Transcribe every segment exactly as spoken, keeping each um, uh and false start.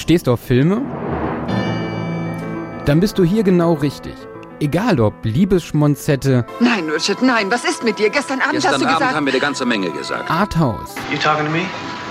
Stehst du auf Filme? Dann bist du hier genau richtig. Egal ob Liebesschmonzette... Nein, Richard, nein, was ist mit dir? Gestern Abend Gestern hast du Abend gesagt... haben wir eine ganze Menge gesagt. Arthouse. You talking to me?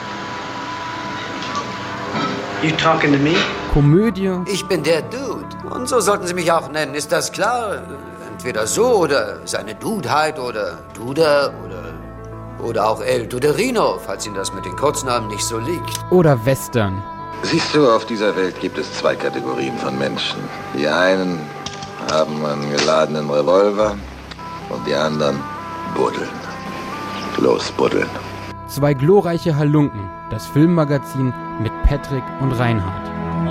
You talking to me? Komödie. Ich bin der Dude. Und so sollten Sie mich auch nennen, ist das klar? Entweder so oder seine Dudeheit oder Duder oder, oder auch El Duderino, falls Ihnen das mit den Kurznamen nicht so liegt. Oder Western. Siehst du, auf dieser Welt gibt es zwei Kategorien von Menschen. Die einen haben einen geladenen Revolver und die anderen buddeln. Los, buddeln. Zwei glorreiche Halunken. Das Filmmagazin mit Patrick und Reinhard.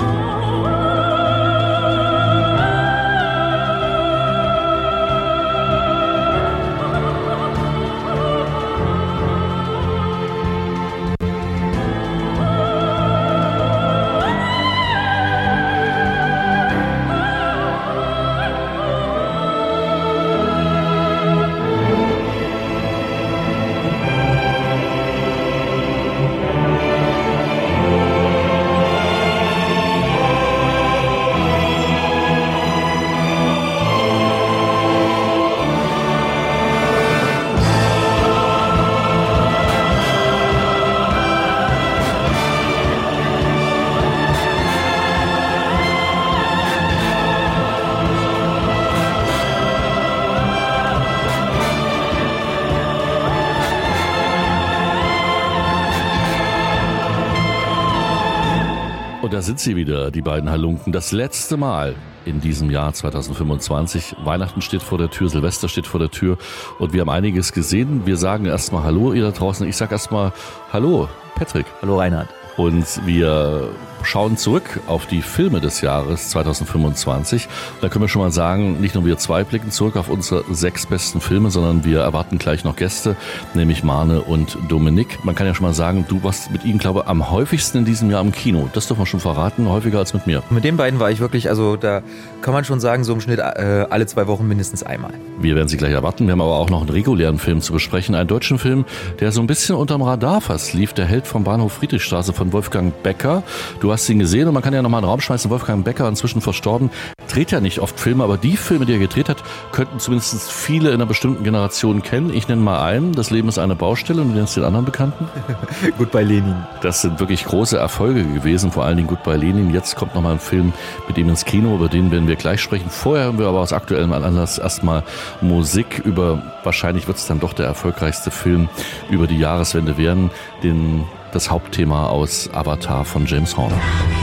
Da sind sie wieder, die beiden Halunken. Das letzte Mal in diesem Jahr zwanzig fünfundzwanzig. Weihnachten steht vor der Tür, Silvester steht vor der Tür und wir haben einiges gesehen. Wir sagen erstmal Hallo, ihr da draußen. Ich sag erstmal Hallo, Patrick. Hallo, Reinhard. Und wir schauen zurück auf die Filme des Jahres zwanzig fünfundzwanzig. Da können wir schon mal sagen, nicht nur wir zwei blicken zurück auf unsere sechs besten Filme, sondern wir erwarten gleich noch Gäste, nämlich Marne und Dominik. Man kann ja schon mal sagen, du warst mit ihnen, glaube ich, am häufigsten in diesem Jahr im Kino. Das darf man schon verraten, häufiger als mit mir. Mit den beiden war ich wirklich, also da kann man schon sagen, so im Schnitt äh, alle zwei Wochen mindestens einmal. Wir werden sie gleich erwarten. Wir haben aber auch noch einen regulären Film zu besprechen, einen deutschen Film, der so ein bisschen unterm Radar fast lief, Der Held vom Bahnhof Friedrichstraße von Wolfgang Becker. Du hast ihn gesehen und man kann ja nochmal einen Raum schmeißen. Wolfgang Becker, inzwischen verstorben, dreht ja nicht oft Filme, aber die Filme, die er gedreht hat, könnten zumindest viele in einer bestimmten Generation kennen. Ich nenne mal einen, Das Leben ist eine Baustelle, und du nennst den anderen Bekannten. Goodbye Lenin. Das sind wirklich große Erfolge gewesen, vor allen Dingen Goodbye Lenin. Jetzt kommt nochmal ein Film mit ihm ins Kino, über den werden wir gleich sprechen. Vorher hören wir aber aus aktuellem Anlass erstmal Musik über, wahrscheinlich wird es dann doch der erfolgreichste Film über die Jahreswende werden, den das Hauptthema aus Avatar von James Horner.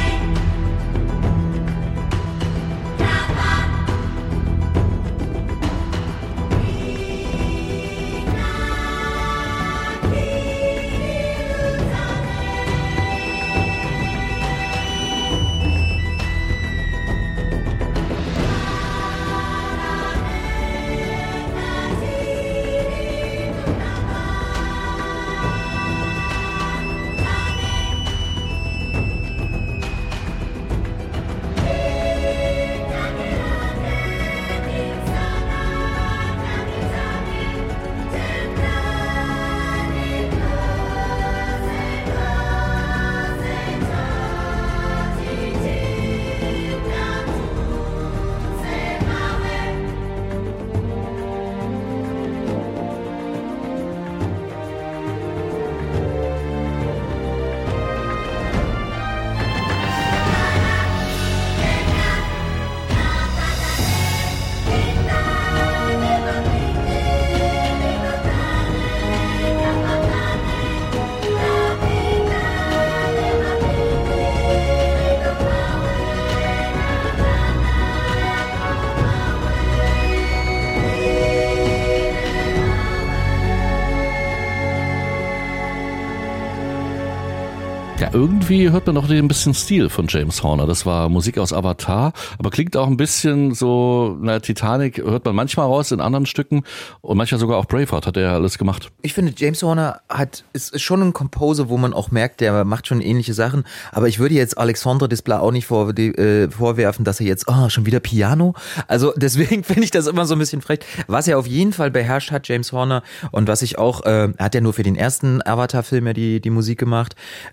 Irgendwie hört man doch ein bisschen Stil von James Horner. Das war Musik aus Avatar, aber klingt auch ein bisschen so, na, Titanic hört man manchmal raus in anderen Stücken und manchmal sogar auch Braveheart hat er ja alles gemacht. Ich finde, James Horner hat, ist, ist schon ein Composer, wo man auch merkt, der macht schon ähnliche Sachen, aber ich würde jetzt Alexandre Desplat auch nicht vor, die, äh, vorwerfen, dass er jetzt, oh, schon wieder Piano. Also deswegen finde ich das immer so ein bisschen frech. Was er auf jeden Fall beherrscht hat, James Horner, und was ich auch, äh, er hat ja nur für den ersten Avatar-Film ja die, die Musik gemacht, äh, muss man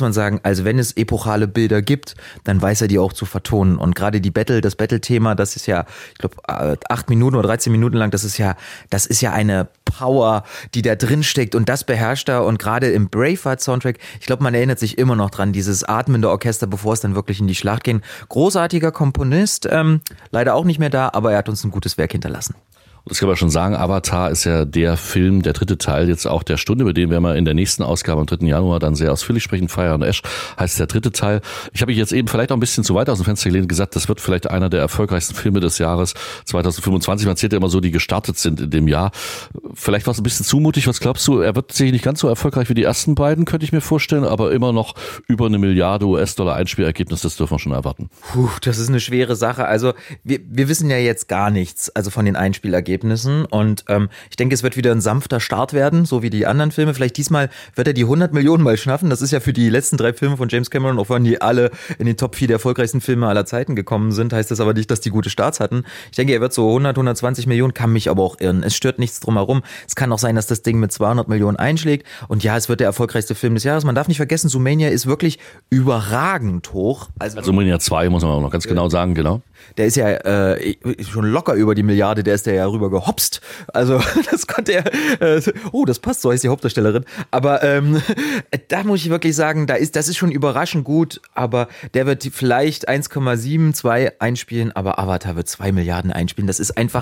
man sagen, also wenn es epochale Bilder gibt, dann weiß er die auch zu vertonen. Und gerade die Battle, das Battle-Thema, das ist ja, ich glaube, acht Minuten oder dreizehn Minuten lang, das ist ja, das ist ja eine Power, die da drin steckt und das beherrscht er. Und gerade im Braveheart-Soundtrack, ich glaube, man erinnert sich immer noch dran, dieses atmende Orchester, bevor es dann wirklich in die Schlacht ging. Großartiger Komponist, ähm, leider auch nicht mehr da, aber er hat uns ein gutes Werk hinterlassen. Das kann man schon sagen, Avatar ist ja der Film, der dritte Teil jetzt auch der Stunde, über den werden wir in der nächsten Ausgabe am dritten Januar dann sehr ausführlich sprechen. Fire and Ash heißt der dritte Teil. Ich habe mich jetzt eben vielleicht auch ein bisschen zu weit aus dem Fenster gelehnt gesagt, das wird vielleicht einer der erfolgreichsten Filme des Jahres zwanzig fünfundzwanzig. Man zählt ja immer so, die gestartet sind in dem Jahr. Vielleicht war es ein bisschen zumutig. Was glaubst du? Er wird sicher nicht ganz so erfolgreich wie die ersten beiden, könnte ich mir vorstellen, aber immer noch über eine Milliarde U S-Dollar Einspielergebnis, das dürfen wir schon erwarten. Puh, das ist eine schwere Sache. Also wir, wir wissen ja jetzt gar nichts, also von den Einspielergebnissen. Und ähm, ich denke, es wird wieder ein sanfter Start werden, so wie die anderen Filme. Vielleicht diesmal wird er die hundert Millionen mal schaffen. Das ist ja für die letzten drei Filme von James Cameron, auch wenn die alle in den Top vier der erfolgreichsten Filme aller Zeiten gekommen sind, heißt das aber nicht, dass die gute Starts hatten. Ich denke, er wird so hundert, hundertzwanzig Millionen, kann mich aber auch irren. Es stört nichts drumherum. Es kann auch sein, dass das Ding mit zweihundert Millionen einschlägt. Und ja, es wird der erfolgreichste Film des Jahres. Man darf nicht vergessen, Zoomania ist wirklich überragend hoch. Also, also Zoomania zwei muss man auch noch ganz genau sagen, genau. Der ist ja äh, schon locker über die Milliarde, der ist der ja rüber gehopst. Also das konnte er, äh, oh, das passt, so heißt die Hauptdarstellerin. Aber ähm, da muss ich wirklich sagen, da ist, das ist schon überraschend gut, aber der wird vielleicht eins Komma sieben, zwei einspielen, aber Avatar wird zwei Milliarden einspielen. Das ist einfach...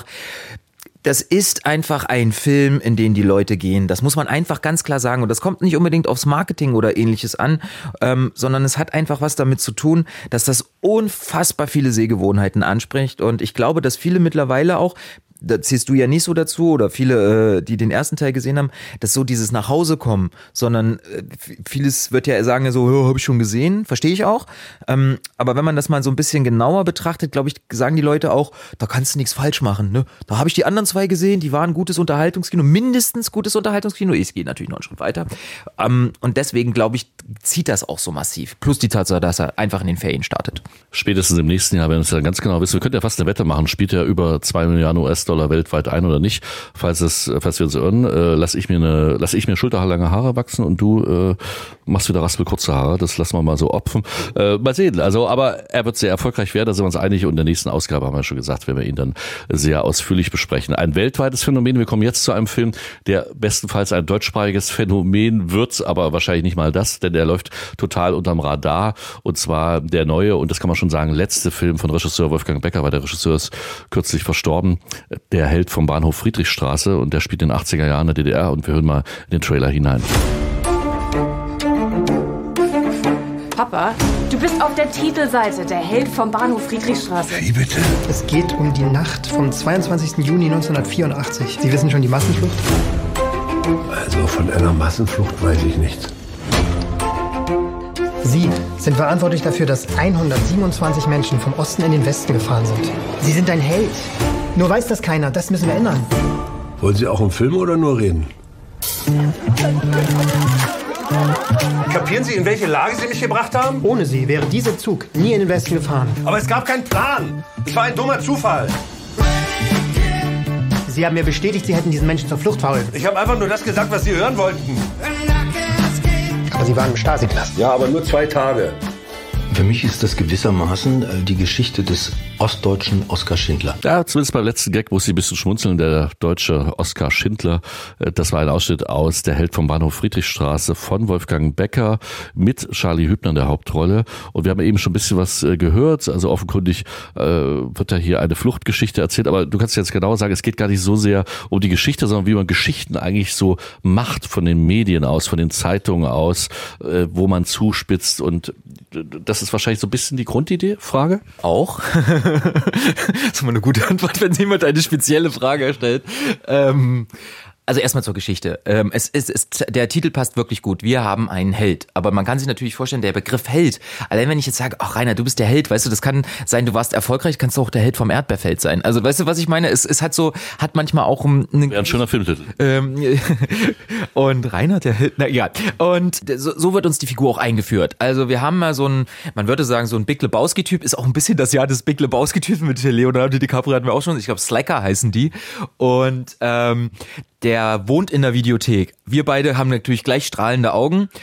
Das ist einfach ein Film, in den die Leute gehen. Das muss man einfach ganz klar sagen. Und das kommt nicht unbedingt aufs Marketing oder Ähnliches an, ähm, sondern es hat einfach was damit zu tun, dass das unfassbar viele Sehgewohnheiten anspricht. Und ich glaube, dass viele mittlerweile auch, da zählst du ja nicht so dazu oder viele, äh, die den ersten Teil gesehen haben, dass so dieses nach Hause kommen, sondern äh, vieles wird ja sagen so, oh, habe ich schon gesehen, verstehe ich auch. Ähm, aber wenn man das mal so ein bisschen genauer betrachtet, glaube ich, sagen die Leute auch, da kannst du nichts falsch machen. Ne? Da habe ich die anderen zwei gesehen, die waren gutes Unterhaltungskino, mindestens gutes Unterhaltungskino. Ich gehe natürlich noch einen Schritt weiter. Ähm, und deswegen, glaube ich, zieht das auch so massiv. Plus die Tatsache, dass er einfach in den Ferien startet. Spätestens im nächsten Jahr, wenn wir es dann ganz genau wissen, wir könnten ja fast eine Wette machen, spielt er über zwei Milliarden U S-Dollar weltweit ein oder nicht. Falls es, falls wir uns irren, äh, lass ich mir eine, lass ich mir schulterlange Haare wachsen und du äh, machst wieder raspelkurze Haare. Das lassen wir mal so opfen. Äh, mal sehen. Also, aber er wird sehr erfolgreich werden, da sind wir uns einig. Und in der nächsten Ausgabe haben wir schon gesagt, werden wir ihn dann sehr ausführlich besprechen. Ein weltweites Phänomen. Wir kommen jetzt zu einem Film, der bestenfalls ein deutschsprachiges Phänomen wird, aber wahrscheinlich nicht mal das, denn der läuft total unterm Radar. Und zwar der neue, und das kann man schon sagen, letzte Film von Regisseur Wolfgang Becker, weil der Regisseur ist kürzlich verstorben. Der Held vom Bahnhof Friedrichstraße, und der spielt in den achtziger Jahren in der D D R, und wir hören mal in den Trailer hinein. Papa, du bist auf der Titelseite, der Held vom Bahnhof Friedrichstraße. Wie bitte? Es geht um die Nacht vom zweiundzwanzigsten Juni neunzehnhundertvierundachtzig. Sie wissen schon die Massenflucht? Also von einer Massenflucht weiß ich nichts. Sie sind verantwortlich dafür, dass hundertsiebenundzwanzig Menschen vom Osten in den Westen gefahren sind. Sie sind ein Held. Nur weiß das keiner. Das müssen wir ändern. Wollen Sie auch im Film oder nur reden? Kapieren Sie, in welche Lage Sie mich gebracht haben? Ohne Sie wäre dieser Zug nie in den Westen gefahren. Aber es gab keinen Plan. Es war ein dummer Zufall. Sie haben mir bestätigt, Sie hätten diesen Menschen zur Flucht verholfen. Ich habe einfach nur das gesagt, was Sie hören wollten. Aber Sie waren im Stasi-Knast. Ja, aber nur zwei Tage. Für mich ist das gewissermaßen die Geschichte des ostdeutschen Oskar Schindler. Ja, zumindest beim letzten Gag muss ich ein bisschen schmunzeln. Der deutsche Oskar Schindler, das war ein Ausschnitt aus Der Held vom Bahnhof Friedrichstraße von Wolfgang Becker mit Charlie Hübner in der Hauptrolle. Und wir haben eben schon ein bisschen was gehört. Also offenkundig äh, wird da hier eine Fluchtgeschichte erzählt. Aber du kannst jetzt genauer sagen, es geht gar nicht so sehr um die Geschichte, sondern wie man Geschichten eigentlich so macht von den Medien aus, von den Zeitungen aus, äh, wo man zuspitzt. Und das ist wahrscheinlich so ein bisschen die Grundidee, Frage? Auch. Das ist immer eine gute Antwort, wenn jemand eine spezielle Frage stellt. Ähm, also erstmal zur Geschichte. Ähm, es ist, es, der Titel passt wirklich gut. Wir haben einen Held. Aber man kann sich natürlich vorstellen, der Begriff Held, allein wenn ich jetzt sage, ach Rainer, du bist der Held, weißt du, das kann sein, du warst erfolgreich, kannst du auch der Held vom Erdbeerfeld sein. Also weißt du, was ich meine? Es, es hat so, hat manchmal auch ein... Wäre ein schöner Filmtitel. Ähm, und Rainer, der Held, na egal. Und so, so wird uns die Figur auch eingeführt. Also wir haben mal so ein, man würde sagen, so ein Big Lebowski-Typ, ist auch ein bisschen das Jahr des Big Lebowski-Typen mit Leonardo DiCaprio hatten wir auch schon, ich glaube Slacker heißen die. Und ähm, der wohnt in der Videothek. Wir beide haben natürlich gleich strahlende Augen.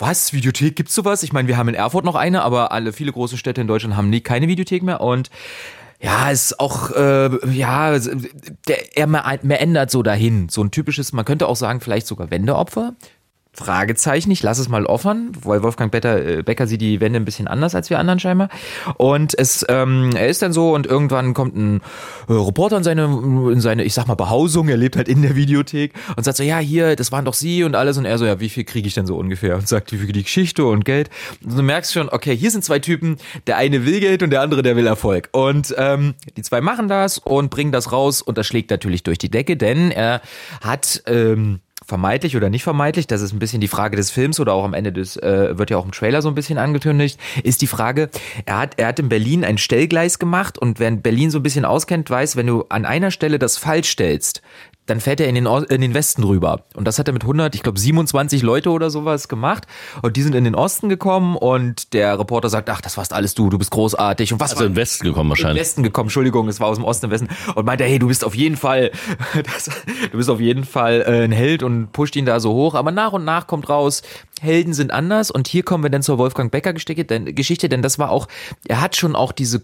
was, Videothek, gibt's sowas? Ich meine, wir haben in Erfurt noch eine, aber alle, viele große Städte in Deutschland haben nie, keine Videothek mehr und ja, ist auch, äh, ja, der, er mehr, mehr ändert so dahin. So ein typisches, man könnte auch sagen, vielleicht sogar Wendeopfer. Fragezeichen, ich lasse es mal offen, weil Wolfgang Becker, Becker sieht die Wende ein bisschen anders als wir anderen scheinbar. Und es, ähm, er ist dann so und irgendwann kommt ein äh, Reporter in seine, in seine, ich sag mal, Behausung, er lebt halt in der Videothek und sagt so, ja, hier, das waren doch Sie und alles. Und er so, ja, wie viel kriege ich denn so ungefähr? Und sagt, wie viel die Geschichte und Geld. Und du merkst schon, okay, hier sind zwei Typen, der eine will Geld und der andere, der will Erfolg. Und ähm, die zwei machen das und bringen das raus und das schlägt natürlich durch die Decke, denn er hat... Ähm, vermeintlich oder nicht vermeintlich, das ist ein bisschen die Frage des Films oder auch am Ende des, äh, wird ja auch im Trailer so ein bisschen angekündigt, ist die Frage, er hat, er hat in Berlin ein Stellgleis gemacht und wer in Berlin so ein bisschen auskennt, weiß, wenn du an einer Stelle das falsch stellst, dann fährt er in den, in den Westen rüber. Und das hat er mit hundert, ich glaube siebenundzwanzig Leute oder sowas gemacht. Und die sind in den Osten gekommen und der Reporter sagt, ach, das warst alles du, du bist großartig. Und was also war, in den Westen gekommen wahrscheinlich. In den Westen gekommen, Entschuldigung, es war aus dem Osten und Westen. Und meinte, hey, du bist auf jeden Fall, das, du bist auf jeden Fall äh, ein Held und pusht ihn da so hoch. Aber nach und nach kommt raus, Helden sind anders. Und hier kommen wir dann zur Wolfgang Becker Geschichte, denn, Geschichte, denn das war auch, er hat schon auch diese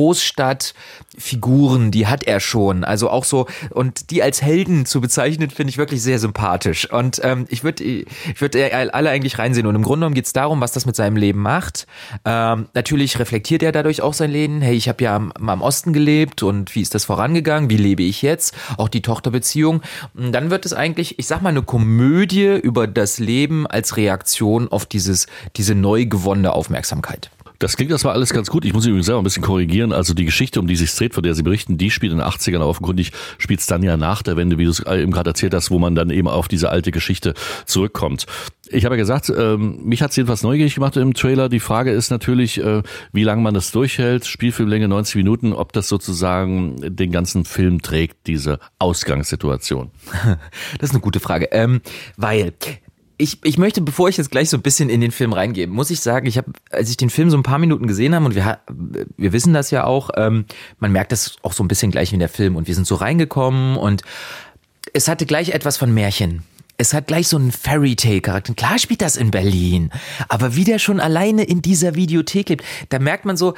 Großstadtfiguren, die hat er schon. Also auch so, und die als Helden zu bezeichnen, finde ich wirklich sehr sympathisch. Und ähm, ich würde ich würde alle eigentlich reinsehen. Und im Grunde genommen geht es darum, was das mit seinem Leben macht. Ähm, natürlich reflektiert er dadurch auch sein Leben. Hey, ich habe ja am, am Osten gelebt und wie ist das vorangegangen? Wie lebe ich jetzt? Auch die Tochterbeziehung. Und dann wird es eigentlich, ich sag mal, eine Komödie über das Leben als Reaktion auf dieses diese neu gewonnene Aufmerksamkeit. Das klingt erstmal alles ganz gut. Ich muss mich übrigens selber ein bisschen korrigieren. Also die Geschichte, um die sich dreht, von der Sie berichten, die spielt in den achtzigern. Aber offenkundig spielt es dann ja nach der Wende, wie du es eben gerade erzählt hast, wo man dann eben auf diese alte Geschichte zurückkommt. Ich habe ja gesagt, ähm, mich hat es jedenfalls neugierig gemacht im Trailer. Die Frage ist natürlich, äh, wie lange man das durchhält. Spielfilmlänge neunzig Minuten, ob das sozusagen den ganzen Film trägt, diese Ausgangssituation. Das ist eine gute Frage, ähm, weil... Ich, ich möchte, bevor ich jetzt gleich so ein bisschen in den Film reingehe, muss ich sagen, ich habe, als ich den Film so ein paar Minuten gesehen habe und wir, wir wissen das ja auch, ähm, man merkt das auch so ein bisschen gleich wie in der Film und wir sind so reingekommen und es hatte gleich etwas von Märchen. Es hat gleich so einen Fairy-Tale-Charakter. Klar spielt das in Berlin, aber wie der schon alleine in dieser Videothek lebt, da merkt man so,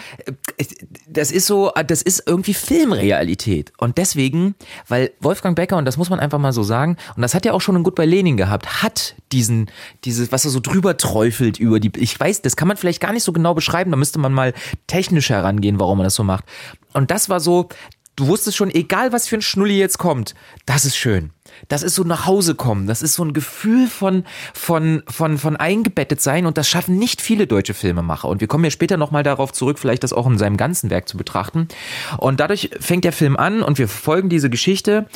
das ist so, das ist irgendwie Filmrealität. Und deswegen, weil Wolfgang Becker, und das muss man einfach mal so sagen, und das hat ja auch schon in Goodbye Lenin gehabt, hat diesen, dieses, was er so drüber träufelt über die, ich weiß, das kann man vielleicht gar nicht so genau beschreiben, da müsste man mal technisch herangehen, warum man das so macht. Und das war so, du wusstest schon, egal was für ein Schnulli jetzt kommt, das ist schön. Das ist so nach Hause kommen. Das ist so ein Gefühl von, von, von, von eingebettet sein und das schaffen nicht viele deutsche Filmemacher. Und wir kommen ja später nochmal darauf zurück, vielleicht das auch in seinem ganzen Werk zu betrachten. Und dadurch fängt der Film an und wir verfolgen diese Geschichte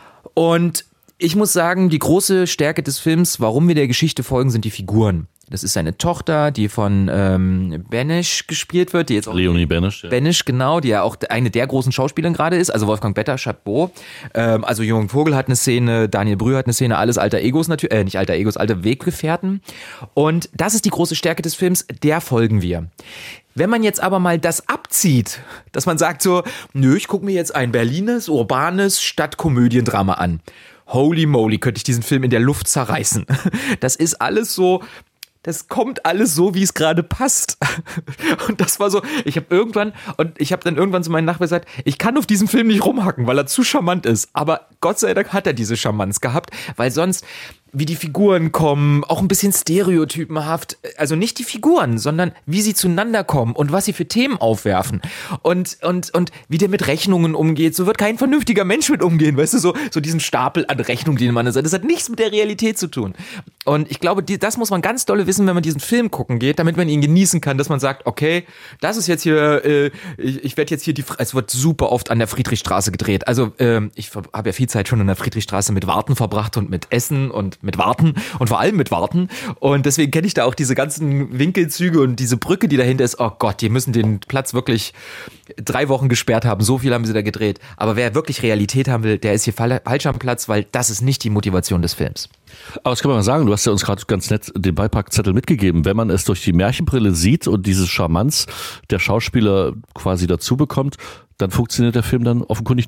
und ich muss sagen, die große Stärke des Films, warum wir der Geschichte folgen, sind die Figuren. Das ist seine Tochter, die von ähm, Benesch gespielt wird. Die jetzt auch Leonie Benesch. Ja. Benesch, genau, die ja auch eine der großen Schauspielerinnen gerade ist. Also Wolfgang Becker, Chapeau. Ähm, also Jürgen Vogel hat eine Szene, Daniel Brühl hat eine Szene, alles alter Egos natürlich, äh, nicht alter Egos, alte Weggefährten. Und das ist die große Stärke des Films, der folgen wir. Wenn man jetzt aber mal das abzieht, dass man sagt so, nö, ich gucke mir jetzt ein Berlines, urbanes Stadtkomödiendrama an. Holy moly, könnte ich diesen Film in der Luft zerreißen. Das ist alles so... Das kommt alles so, wie es gerade passt. Und das war so, ich habe irgendwann, und ich habe dann irgendwann zu meinen Nachbarn gesagt, ich kann auf diesem Film nicht rumhacken, weil er zu charmant ist. Aber Gott sei Dank hat er diese Charmanz gehabt, weil sonst, wie die Figuren kommen, auch ein bisschen stereotypenhaft, also nicht die Figuren, sondern wie sie zueinander kommen und was sie für Themen aufwerfen und, und, und wie der mit Rechnungen umgeht, so wird kein vernünftiger Mensch mit umgehen, weißt du, so, so diesen Stapel an Rechnungen, den man sagt, das hat nichts mit der Realität zu tun. Und ich glaube, die, das muss man ganz dolle wissen, wenn man diesen Film gucken geht, damit man ihn genießen kann, dass man sagt, okay, das ist jetzt hier, äh, ich, ich werde jetzt hier, die, es wird super oft an der Friedrichstraße gedreht, also äh, ich habe ja viel Zeit schon an der Friedrichstraße mit Warten verbracht und mit Essen und mit Warten und vor allem mit Warten und deswegen kenne ich da auch diese ganzen Winkelzüge und diese Brücke, die dahinter ist. Oh Gott, die müssen den Platz wirklich drei Wochen gesperrt haben, so viel haben sie da gedreht, aber wer wirklich Realität haben will, der ist hier falsch am Platz, weil das ist nicht die Motivation des Films. Aber das kann man mal sagen, du hast ja uns gerade ganz nett den Beipackzettel mitgegeben. Wenn man es durch die Märchenbrille sieht und dieses Charmanz der Schauspieler quasi dazu bekommt, dann funktioniert der Film dann offenkundig doch.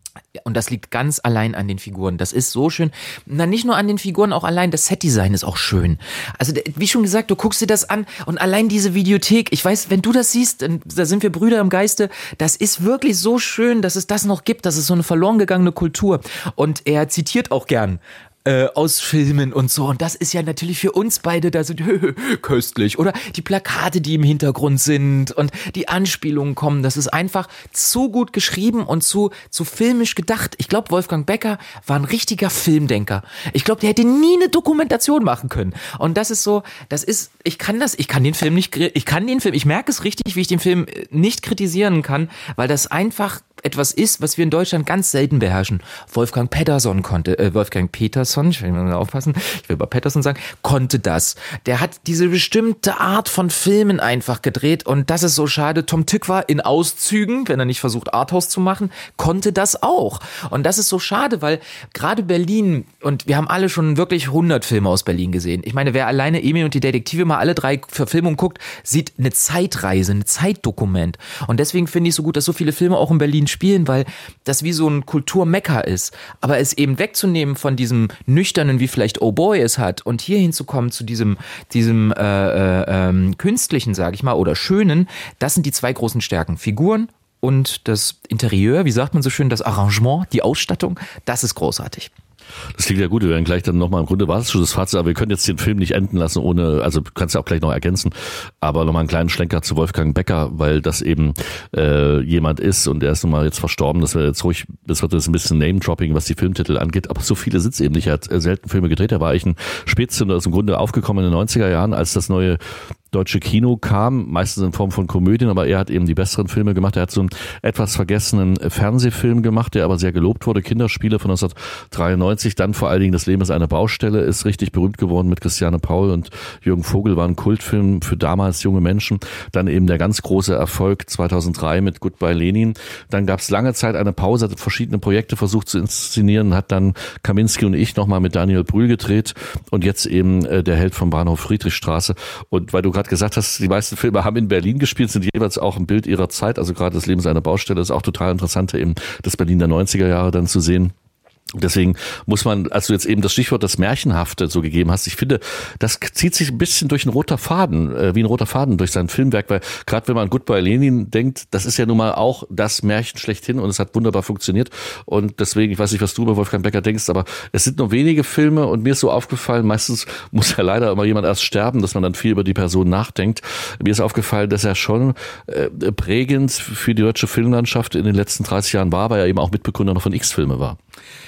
Und das liegt ganz allein an den Figuren. Das ist so schön. Na, nicht nur an den Figuren, auch allein das Setdesign ist auch schön. Also, wie schon gesagt, du guckst dir das an und allein diese Videothek, ich weiß, wenn du das siehst, da sind wir Brüder im Geiste, das ist wirklich so schön, dass es das noch gibt. Das ist so eine verloren gegangene Kultur. Und er zitiert auch gern Äh, aus Filmen und so. Und das ist ja natürlich für uns beide, da sind köstlich. Oder die Plakate, die im Hintergrund sind und die Anspielungen kommen. Das ist einfach zu gut geschrieben und zu, zu filmisch gedacht. Ich glaube, Wolfgang Becker war ein richtiger Filmdenker. Ich glaube, der hätte nie eine Dokumentation machen können. Und das ist so, das ist, ich kann das, ich kann den Film nicht, ich kann den Film, ich merke es richtig, wie ich den Film nicht kritisieren kann, weil das einfach etwas ist, was wir in Deutschland ganz selten beherrschen. Wolfgang Peterson konnte, äh, Wolfgang Peterson, ich will mal aufpassen, ich will bei Peterson sagen, konnte das. Der hat diese bestimmte Art von Filmen einfach gedreht und das ist so schade. Tom Tykwer in Auszügen, wenn er nicht versucht, Arthouse zu machen, konnte das auch. Und das ist so schade, weil gerade Berlin, und wir haben alle schon wirklich hundert Filme aus Berlin gesehen. Ich meine, wer alleine Emil und die Detektive mal alle drei Verfilmungen guckt, sieht eine Zeitreise, ein Zeitdokument. Und deswegen finde ich so gut, dass so viele Filme auch in Berlin spielen, weil das wie so ein Kulturmecker ist. Aber es eben wegzunehmen von diesem Nüchternen, wie vielleicht Oh Boy es hat, und hier hinzukommen zu diesem, diesem äh, äh, ähm, künstlichen, sage ich mal, oder schönen, das sind die zwei großen Stärken. Figuren und das Interieur, wie sagt man so schön, das Arrangement, die Ausstattung, das ist großartig. Das klingt ja gut, wir werden gleich dann nochmal, im Grunde war es schon das Fazit, aber wir können jetzt den Film nicht enden lassen ohne, also du kannst ja auch gleich noch ergänzen, aber nochmal einen kleinen Schlenker zu Wolfgang Becker, weil das eben äh, jemand ist und der ist nun mal jetzt verstorben, das wäre jetzt ruhig, das wird jetzt ein bisschen Name-Dropping, was die Filmtitel angeht, aber so viele sind es eben nicht, er hat selten Filme gedreht, er war eigentlich ein Spätzünder, ist im Grunde aufgekommen in den neunziger Jahren, als das neue deutsche Kino kam, meistens in Form von Komödien, aber er hat eben die besseren Filme gemacht. Er hat so einen etwas vergessenen Fernsehfilm gemacht, der aber sehr gelobt wurde, Kinderspiele von neunzehnhundertdreiundneunzig, dann vor allen Dingen Das Leben ist eine Baustelle, ist richtig berühmt geworden mit Christiane Paul und Jürgen Vogel, war ein Kultfilm für damals junge Menschen. Dann eben der ganz große Erfolg zweitausenddrei mit Goodbye Lenin. Dann gab es lange Zeit eine Pause, hat verschiedene Projekte versucht zu inszenieren, hat dann Kaminski und ich nochmal mit Daniel Brühl gedreht und jetzt eben äh, der Held vom Bahnhof Friedrichstraße. Und weil du gerade gesagt hast, die meisten Filme haben in Berlin gespielt, sind jeweils auch ein Bild ihrer Zeit. Also gerade Das Leben ist eine Baustelle ist auch total interessant, eben das Berlin der neunziger Jahre dann zu sehen. Deswegen muss man, als du jetzt eben das Stichwort das Märchenhafte so gegeben hast, ich finde, das zieht sich ein bisschen durch ein roter Faden, äh, wie ein roter Faden durch sein Filmwerk, weil gerade wenn man an Goodbye Lenin denkt, das ist ja nun mal auch das Märchen schlechthin und es hat wunderbar funktioniert und deswegen, ich weiß nicht, was du über Wolfgang Becker denkst, aber es sind nur wenige Filme und mir ist so aufgefallen, meistens muss ja leider immer jemand erst sterben, dass man dann viel über die Person nachdenkt. Mir ist aufgefallen, dass er schon äh, prägend für die deutsche Filmlandschaft in den letzten dreißig Jahren war, weil er eben auch Mitbegründer noch von X-Filme war.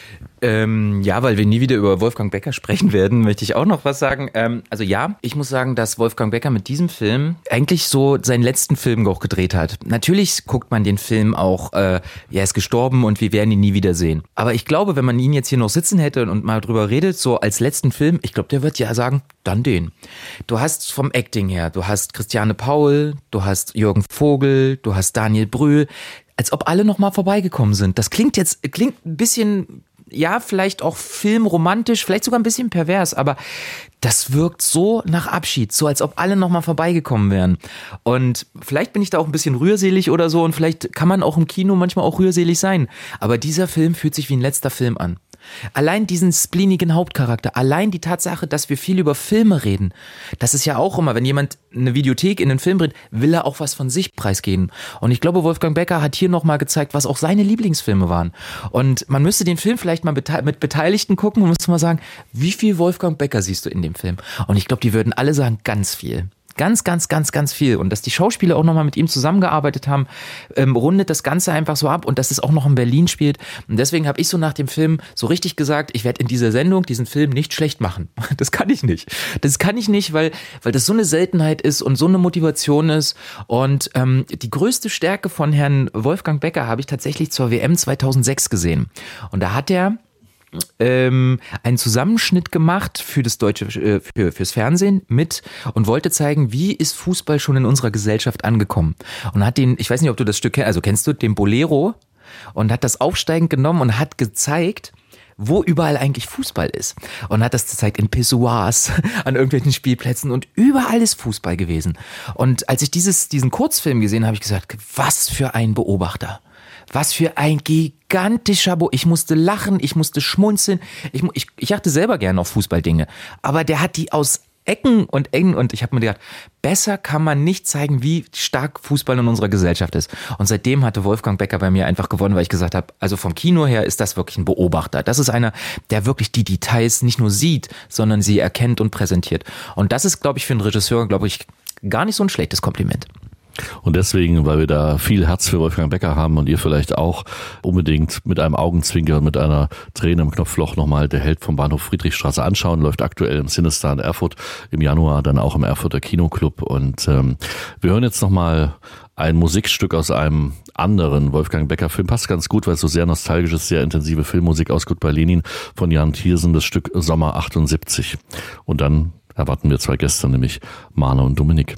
Ähm, ja, weil wir nie wieder über Wolfgang Becker sprechen werden, möchte ich auch noch was sagen. Ähm, also ja, ich muss sagen, dass Wolfgang Becker mit diesem Film eigentlich so seinen letzten Film auch gedreht hat. Natürlich guckt man den Film auch, äh, er ist gestorben und wir werden ihn nie wieder sehen. Aber ich glaube, wenn man ihn jetzt hier noch sitzen hätte und mal drüber redet, so als letzten Film, ich glaube, der wird ja sagen, dann den. Du hast vom Acting her, du hast Christiane Paul, du hast Jürgen Vogel, du hast Daniel Brühl, als ob alle noch mal vorbeigekommen sind. Das klingt jetzt, klingt ein bisschen... ja, vielleicht auch filmromantisch, vielleicht sogar ein bisschen pervers, aber das wirkt so nach Abschied, so als ob alle nochmal vorbeigekommen wären. Und vielleicht bin ich da auch ein bisschen rührselig oder so und vielleicht kann man auch im Kino manchmal auch rührselig sein. Aber dieser Film fühlt sich wie ein letzter Film an. Allein diesen spleenigen Hauptcharakter, allein die Tatsache, dass wir viel über Filme reden, das ist ja auch immer, wenn jemand eine Videothek in einen Film bringt, will er auch was von sich preisgeben. Und ich glaube, Wolfgang Becker hat hier nochmal gezeigt, was auch seine Lieblingsfilme waren. Und man müsste den Film vielleicht mal mit Beteiligten gucken und muss mal sagen, wie viel Wolfgang Becker siehst du in dem Film? Und ich glaube, die würden alle sagen, ganz viel. Ganz, ganz, ganz, ganz viel. Und dass die Schauspieler auch nochmal mit ihm zusammengearbeitet haben, ähm, rundet das Ganze einfach so ab und dass es auch noch in Berlin spielt. Und deswegen habe ich so nach dem Film so richtig gesagt, ich werde in dieser Sendung diesen Film nicht schlecht machen. Das kann ich nicht. Das kann ich nicht, weil, weil das so eine Seltenheit ist und so eine Motivation ist. Und ähm, die größte Stärke von Herrn Wolfgang Becker habe ich tatsächlich zur W M zweitausendsechs gesehen. Und da hat er ähm, einen Zusammenschnitt gemacht für das deutsche, äh, für, fürs Fernsehen mit und wollte zeigen, wie ist Fußball schon in unserer Gesellschaft angekommen. Und hat den, ich weiß nicht, ob du das Stück kennst, also kennst du den Bolero, und hat das aufsteigend genommen und hat gezeigt, wo überall eigentlich Fußball ist. Und hat das gezeigt in Pissoirs, an irgendwelchen Spielplätzen und überall ist Fußball gewesen. Und als ich dieses, diesen Kurzfilm gesehen habe, habe ich gesagt, was für ein Beobachter. Was für ein gigantischer Bo. Ich musste lachen, ich musste schmunzeln. Ich, ich, ich achte selber gerne auf Fußballdinge. Aber der hat die aus Ecken und Engen und ich habe mir gedacht, besser kann man nicht zeigen, wie stark Fußball in unserer Gesellschaft ist. Und seitdem hatte Wolfgang Becker bei mir einfach gewonnen, weil ich gesagt habe, also vom Kino her ist das wirklich ein Beobachter. Das ist einer, der wirklich die Details nicht nur sieht, sondern sie erkennt und präsentiert. Und das ist, glaube ich, für einen Regisseur, glaube ich, gar nicht so ein schlechtes Kompliment. Und deswegen, weil wir da viel Herz für Wolfgang Becker haben und ihr vielleicht auch, unbedingt mit einem Augenzwinkern, mit einer Träne im Knopfloch nochmal Der Held vom Bahnhof Friedrichstraße anschauen. Läuft aktuell im Cinestar in Erfurt, im Januar dann auch im Erfurter Kinoclub. Und ähm, wir hören jetzt nochmal ein Musikstück aus einem anderen Wolfgang Becker Film. Passt ganz gut, weil es so sehr nostalgisch ist, sehr intensive Filmmusik aus Goodbye Lenin von Jan Thiersen, das Stück Sommer achtundsiebzig. Und dann erwarten wir zwei Gäste, nämlich Mane und Dominik.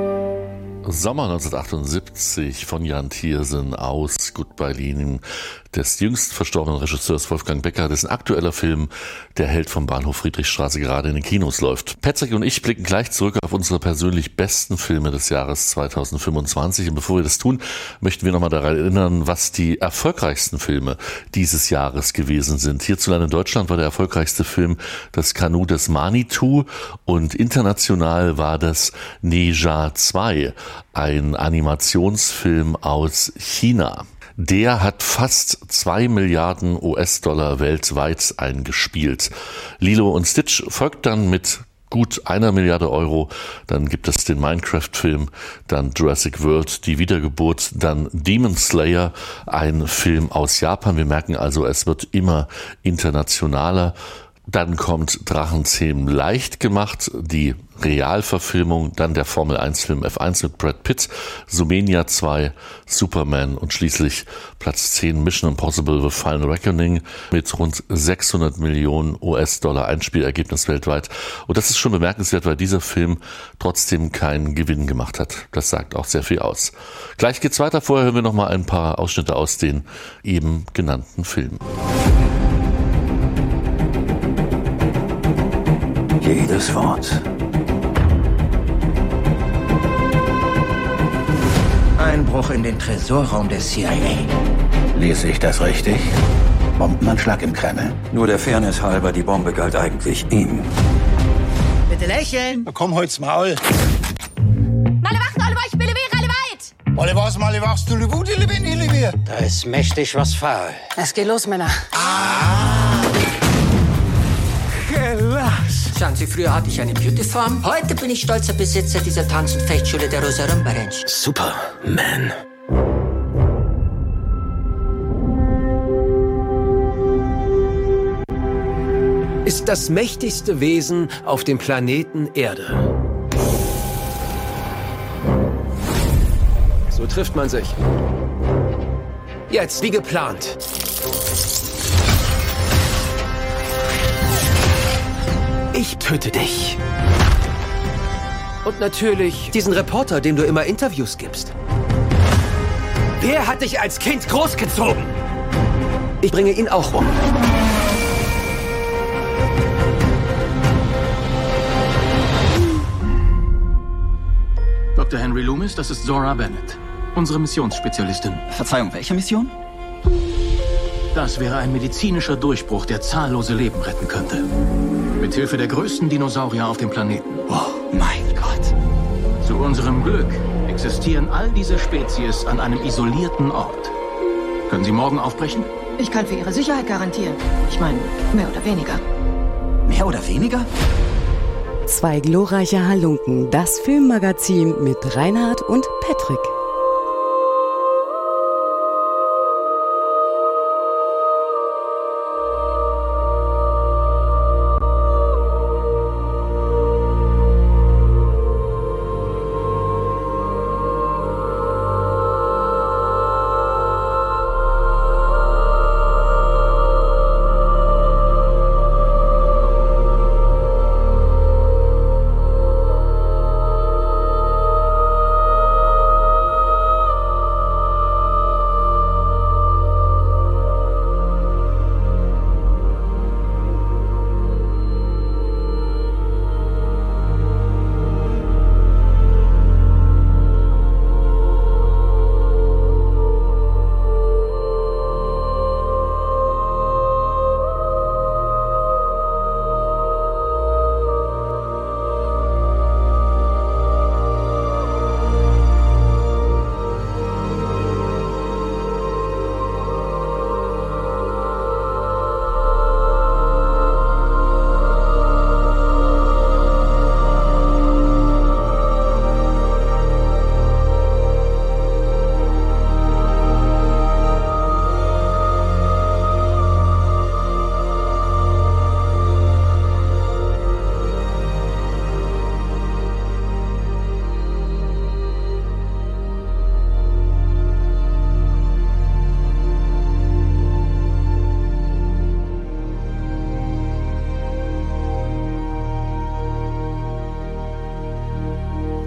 Sommer neunzehnhundertachtundsiebzig von Jan Thiersen aus Goodbye Lenin. des jüngst verstorbenen Regisseurs Wolfgang Becker, dessen aktueller Film Der Held vom Bahnhof Friedrichstraße gerade in den Kinos läuft. Patrick und ich blicken gleich zurück auf unsere persönlich besten Filme des Jahres zweitausendfünfundzwanzig. Und bevor wir das tun, möchten wir nochmal daran erinnern, was die erfolgreichsten Filme dieses Jahres gewesen sind. Hierzulande in Deutschland war der erfolgreichste Film Das Kanu des Manitou und international war das Neja zwei, ein Animationsfilm aus China. Der hat fast zwei Milliarden U S-Dollar weltweit eingespielt. Lilo und Stitch folgt dann mit gut einer Milliarde Euro. Dann gibt es den Minecraft-Film, dann Jurassic World, die Wiedergeburt, dann Demon Slayer, ein Film aus Japan. Wir merken also, es wird immer internationaler. Dann kommt Drachenzähmen leicht gemacht, die Realverfilmung, dann der Formel eins Film F eins mit Brad Pitt, Zoomania zwei, Superman und schließlich Platz zehn Mission Impossible The Final Reckoning mit rund sechshundert Millionen U S-Dollar Einspielergebnis weltweit. Und das ist schon bemerkenswert, weil dieser Film trotzdem keinen Gewinn gemacht hat. Das sagt auch sehr viel aus. Gleich geht's weiter. Vorher hören wir noch mal ein paar Ausschnitte aus den eben genannten Filmen. Jedes Wort. Einbruch in den Tresorraum der C I A. Lese ich das richtig? Bombenanschlag im Kreml. Nur der Fairness halber, die Bombe galt eigentlich ihm. Bitte lächeln. Na komm, halt's Maul. Alle wacht, alle weich, bille weh, alle weit. Alle was, alle wachst du, Lebu, die Leben, die Leben. Da ist mächtig was faul. Es geht los, Männer. Ah! Gelass. Schauen Sie, früher hatte ich eine Beauty-Farm. Heute bin ich stolzer Besitzer dieser Tanz- und Fechtschule der Rosa Rumba Ranch. Superman. Ist das mächtigste Wesen auf dem Planeten Erde. So trifft man sich. Jetzt, wie geplant. Ich töte dich. Und natürlich diesen Reporter, dem du immer Interviews gibst. Wer hat dich als Kind großgezogen? Ich bringe ihn auch um. Doktor Henry Loomis, das ist Zora Bennett, unsere Missionsspezialistin. Verzeihung, welche Mission? Das wäre ein medizinischer Durchbruch, der zahllose Leben retten könnte. Mithilfe der größten Dinosaurier auf dem Planeten. Oh mein Gott. Zu unserem Glück existieren all diese Spezies an einem isolierten Ort. Können Sie morgen aufbrechen? Ich kann für Ihre Sicherheit garantieren. Ich meine, mehr oder weniger. Mehr oder weniger? Zwei glorreiche Halunken, das Filmmagazin mit Reinhard und Patrick.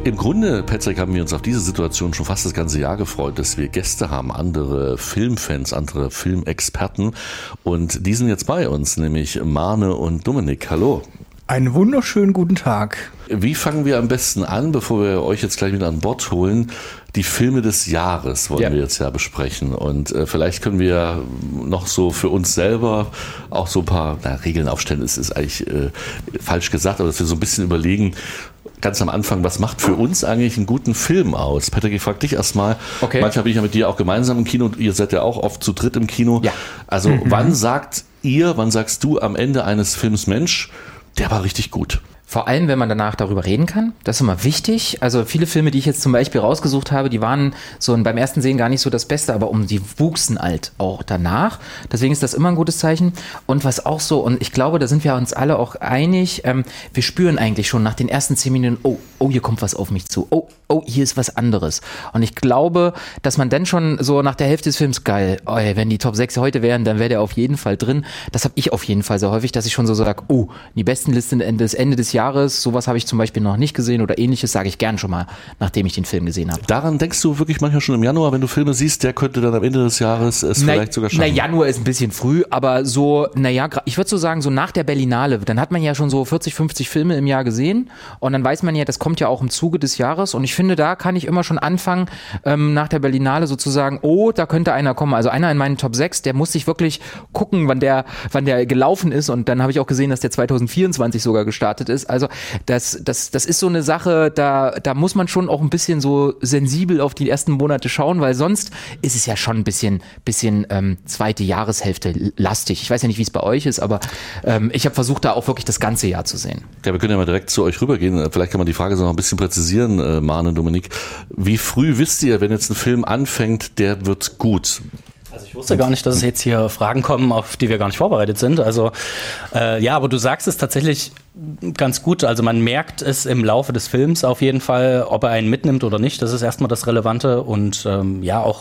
Im Grunde, Patrick, haben wir uns auf diese Situation schon fast das ganze Jahr gefreut, dass wir Gäste haben, andere Filmfans, andere Filmexperten. Und die sind jetzt bei uns, nämlich Marne und Dominik. Hallo. Einen wunderschönen guten Tag. Wie fangen wir am besten an, bevor wir euch jetzt gleich wieder an Bord holen? Die Filme des Jahres wollen ja. wir jetzt ja besprechen. Und äh, vielleicht können wir noch so für uns selber auch so ein paar na, Regeln aufstellen. Es ist eigentlich äh, falsch gesagt, aber dass wir so ein bisschen überlegen, ganz am Anfang, was macht für uns eigentlich einen guten Film aus? Patrick, ich frage dich erstmal. Okay. Manchmal bin ich ja mit dir auch gemeinsam im Kino und ihr seid ja auch oft zu dritt im Kino. Ja. Also mhm. wann sagt ihr, wann sagst du am Ende eines Films, Mensch, der war richtig gut? Vor allem, wenn man danach darüber reden kann. Das ist immer wichtig. Also viele Filme, die ich jetzt zum Beispiel rausgesucht habe, die waren so beim ersten Sehen gar nicht so das Beste, aber um die wuchsen halt auch danach. Deswegen ist das immer ein gutes Zeichen. Und was auch so, und ich glaube, da sind wir uns alle auch einig, ähm, wir spüren eigentlich schon nach den ersten zehn Minuten, oh, oh, hier kommt was auf mich zu. Oh, oh, hier ist was anderes. Und ich glaube, dass man dann schon so nach der Hälfte des Films, geil, oh, ey, wenn die Top sechs heute wären, dann wäre der auf jeden Fall drin. Das habe ich auf jeden Fall sehr häufig, dass ich schon so sage, oh, die besten Listen des Ende des Jahres, sowas habe ich zum Beispiel noch nicht gesehen oder ähnliches, sage ich gern schon mal, nachdem ich den Film gesehen habe. Daran denkst du wirklich manchmal schon im Januar, wenn du Filme siehst, der könnte dann am Ende des Jahres es na, vielleicht sogar schaffen? Na, Januar ist ein bisschen früh, aber so, naja, ich würde so sagen, so nach der Berlinale, dann hat man ja schon so vierzig, fünfzig Filme im Jahr gesehen und dann weiß man ja, das kommt ja auch im Zuge des Jahres und ich finde, da kann ich immer schon anfangen, ähm, nach der Berlinale sozusagen, oh, da könnte einer kommen, also einer in meinen Top sechs, der muss sich wirklich gucken, wann der, wann der gelaufen ist und dann habe ich auch gesehen, dass der zwanzig vierundzwanzig sogar gestartet ist, also Das, das, das ist so eine Sache, da, da muss man schon auch ein bisschen so sensibel auf die ersten Monate schauen, weil sonst ist es ja schon ein bisschen, bisschen ähm, zweite Jahreshälfte lastig. Ich weiß ja nicht, wie es bei euch ist, aber ähm, ich habe versucht, da auch wirklich das ganze Jahr zu sehen. Ja, wir können ja mal direkt zu euch rübergehen. Vielleicht kann man die Frage so noch ein bisschen präzisieren, äh, Marne, Dominik. Wie früh wisst ihr, wenn jetzt ein Film anfängt, der wird gut? Also ich wusste gar nicht, dass es jetzt hier Fragen kommen, auf die wir gar nicht vorbereitet sind. Also äh, ja, aber du sagst es tatsächlich ganz gut. Also man merkt es im Laufe des Films auf jeden Fall, ob er einen mitnimmt oder nicht. Das ist erstmal das Relevante und ähm, ja auch,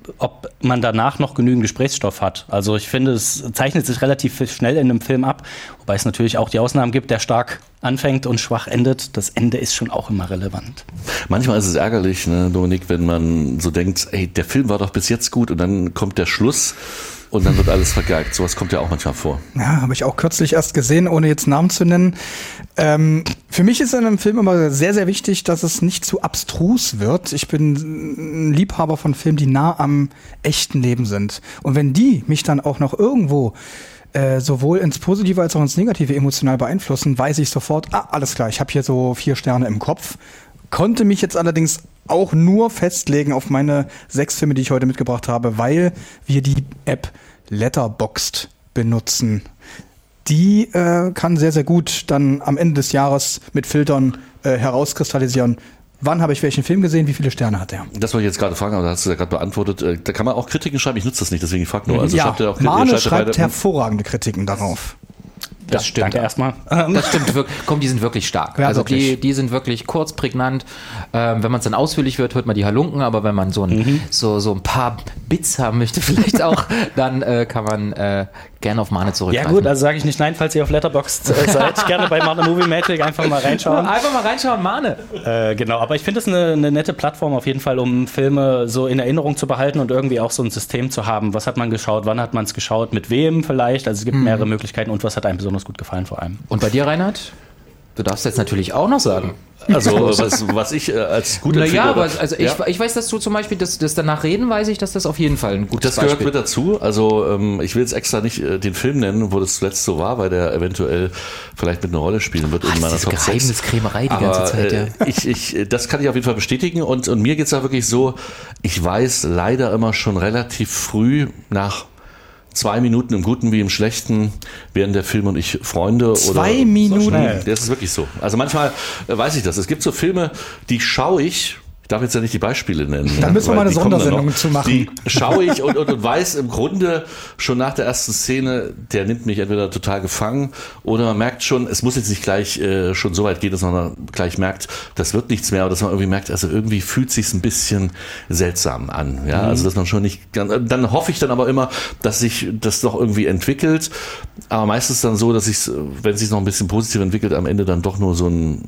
ob man danach noch genügend Gesprächsstoff hat. Also ich finde, es zeichnet sich relativ schnell in einem Film ab, wobei es natürlich auch die Ausnahmen gibt, der stark anfängt und schwach endet. Das Ende ist schon auch immer relevant. Manchmal ist es ärgerlich, ne, Dominik, wenn man so denkt, ey, der Film war doch bis jetzt gut und dann kommt der Schluss und dann wird alles vergeigt. Sowas kommt ja auch manchmal vor. Ja, habe ich auch kürzlich erst gesehen, ohne jetzt Namen zu nennen. Ähm, für mich ist in einem Film immer sehr, sehr wichtig, dass es nicht zu abstrus wird. Ich bin ein Liebhaber von Filmen, die nah am echten Leben sind. Und wenn die mich dann auch noch irgendwo äh, sowohl ins Positive als auch ins Negative emotional beeinflussen, weiß ich sofort, ah, alles klar, ich habe hier so vier Sterne im Kopf. Konnte mich jetzt allerdings auch nur festlegen auf meine sechs Filme, die ich heute mitgebracht habe, weil wir die App Letterboxd benutzen. Die äh, kann sehr, sehr gut dann am Ende des Jahres mit Filtern äh, herauskristallisieren, wann habe ich welchen Film gesehen, wie viele Sterne hat er. Das wollte ich jetzt gerade fragen, aber da hast du ja gerade beantwortet. Da kann man auch Kritiken schreiben, ich nutze das nicht, deswegen frag nur. Also ja, schreibt auch, Marne schreibt hervorragende Kritiken darauf. Das ja, stimmt. Danke erstmal. Das stimmt wirklich. Komm, die sind wirklich stark. Ja, also wirklich. Die, die sind wirklich kurz, prägnant. Ähm, wenn man es dann ausführlich wird, hört man die Halunken, aber wenn man so ein, mhm. so, so ein paar Bits haben möchte, vielleicht auch, dann äh, kann man äh, gerne auf Marne zurückgreifen. Ja gut, also sage ich nicht nein, falls ihr auf Letterboxd äh, seid. Gerne bei Marne Movie Magic einfach mal reinschauen. Einfach mal reinschauen, Marne. Äh, genau, aber ich finde es eine, eine nette Plattform auf jeden Fall, um Filme so in Erinnerung zu behalten und irgendwie auch so ein System zu haben. Was hat man geschaut, wann hat man es geschaut, mit wem vielleicht. Also es gibt mhm. mehrere Möglichkeiten und was hat einem besonders gut gefallen vor allem. Und bei dir, Reinhard? Du darfst jetzt natürlich auch noch sagen. Also was, was ich äh, als gut empfinde. Naja, aber also ich, ja. ich weiß, dass du zum Beispiel das, das danach reden, weiß ich, dass das auf jeden Fall ein gutes Das gehört Beispiel. Mit dazu. Also ähm, ich will jetzt extra nicht äh, den Film nennen, wo das zuletzt so war, weil der eventuell vielleicht mit einer Rolle spielen wird. Ach, in meiner Top sechs. Geheimniskrämerei die ganze aber, Zeit, ja. Äh, ich, ich, das kann ich auf jeden Fall bestätigen und, und mir geht's da wirklich so, ich weiß leider immer schon relativ früh nach zwei Minuten im Guten wie im Schlechten werden der Film und ich Freunde. Zwei oder Minuten? So das ist wirklich so. Also manchmal äh, weiß ich das. Es gibt so Filme, die schaue ich, ich darf jetzt ja nicht die Beispiele nennen. Da müssen wir mal eine Sondersendung zu machen. Die schaue ich und, und, und weiß im Grunde schon nach der ersten Szene, der nimmt mich entweder total gefangen oder man merkt schon, es muss jetzt nicht gleich äh, schon so weit gehen, dass man gleich merkt, das wird nichts mehr, aber dass man irgendwie merkt, also irgendwie fühlt es sich ein bisschen seltsam an. Ja, mhm. Also dass man schon nicht, dann hoffe ich dann aber immer, dass sich das doch irgendwie entwickelt, aber meistens dann so, dass ich, wenn es sich noch ein bisschen positiv entwickelt, am Ende dann doch nur so ein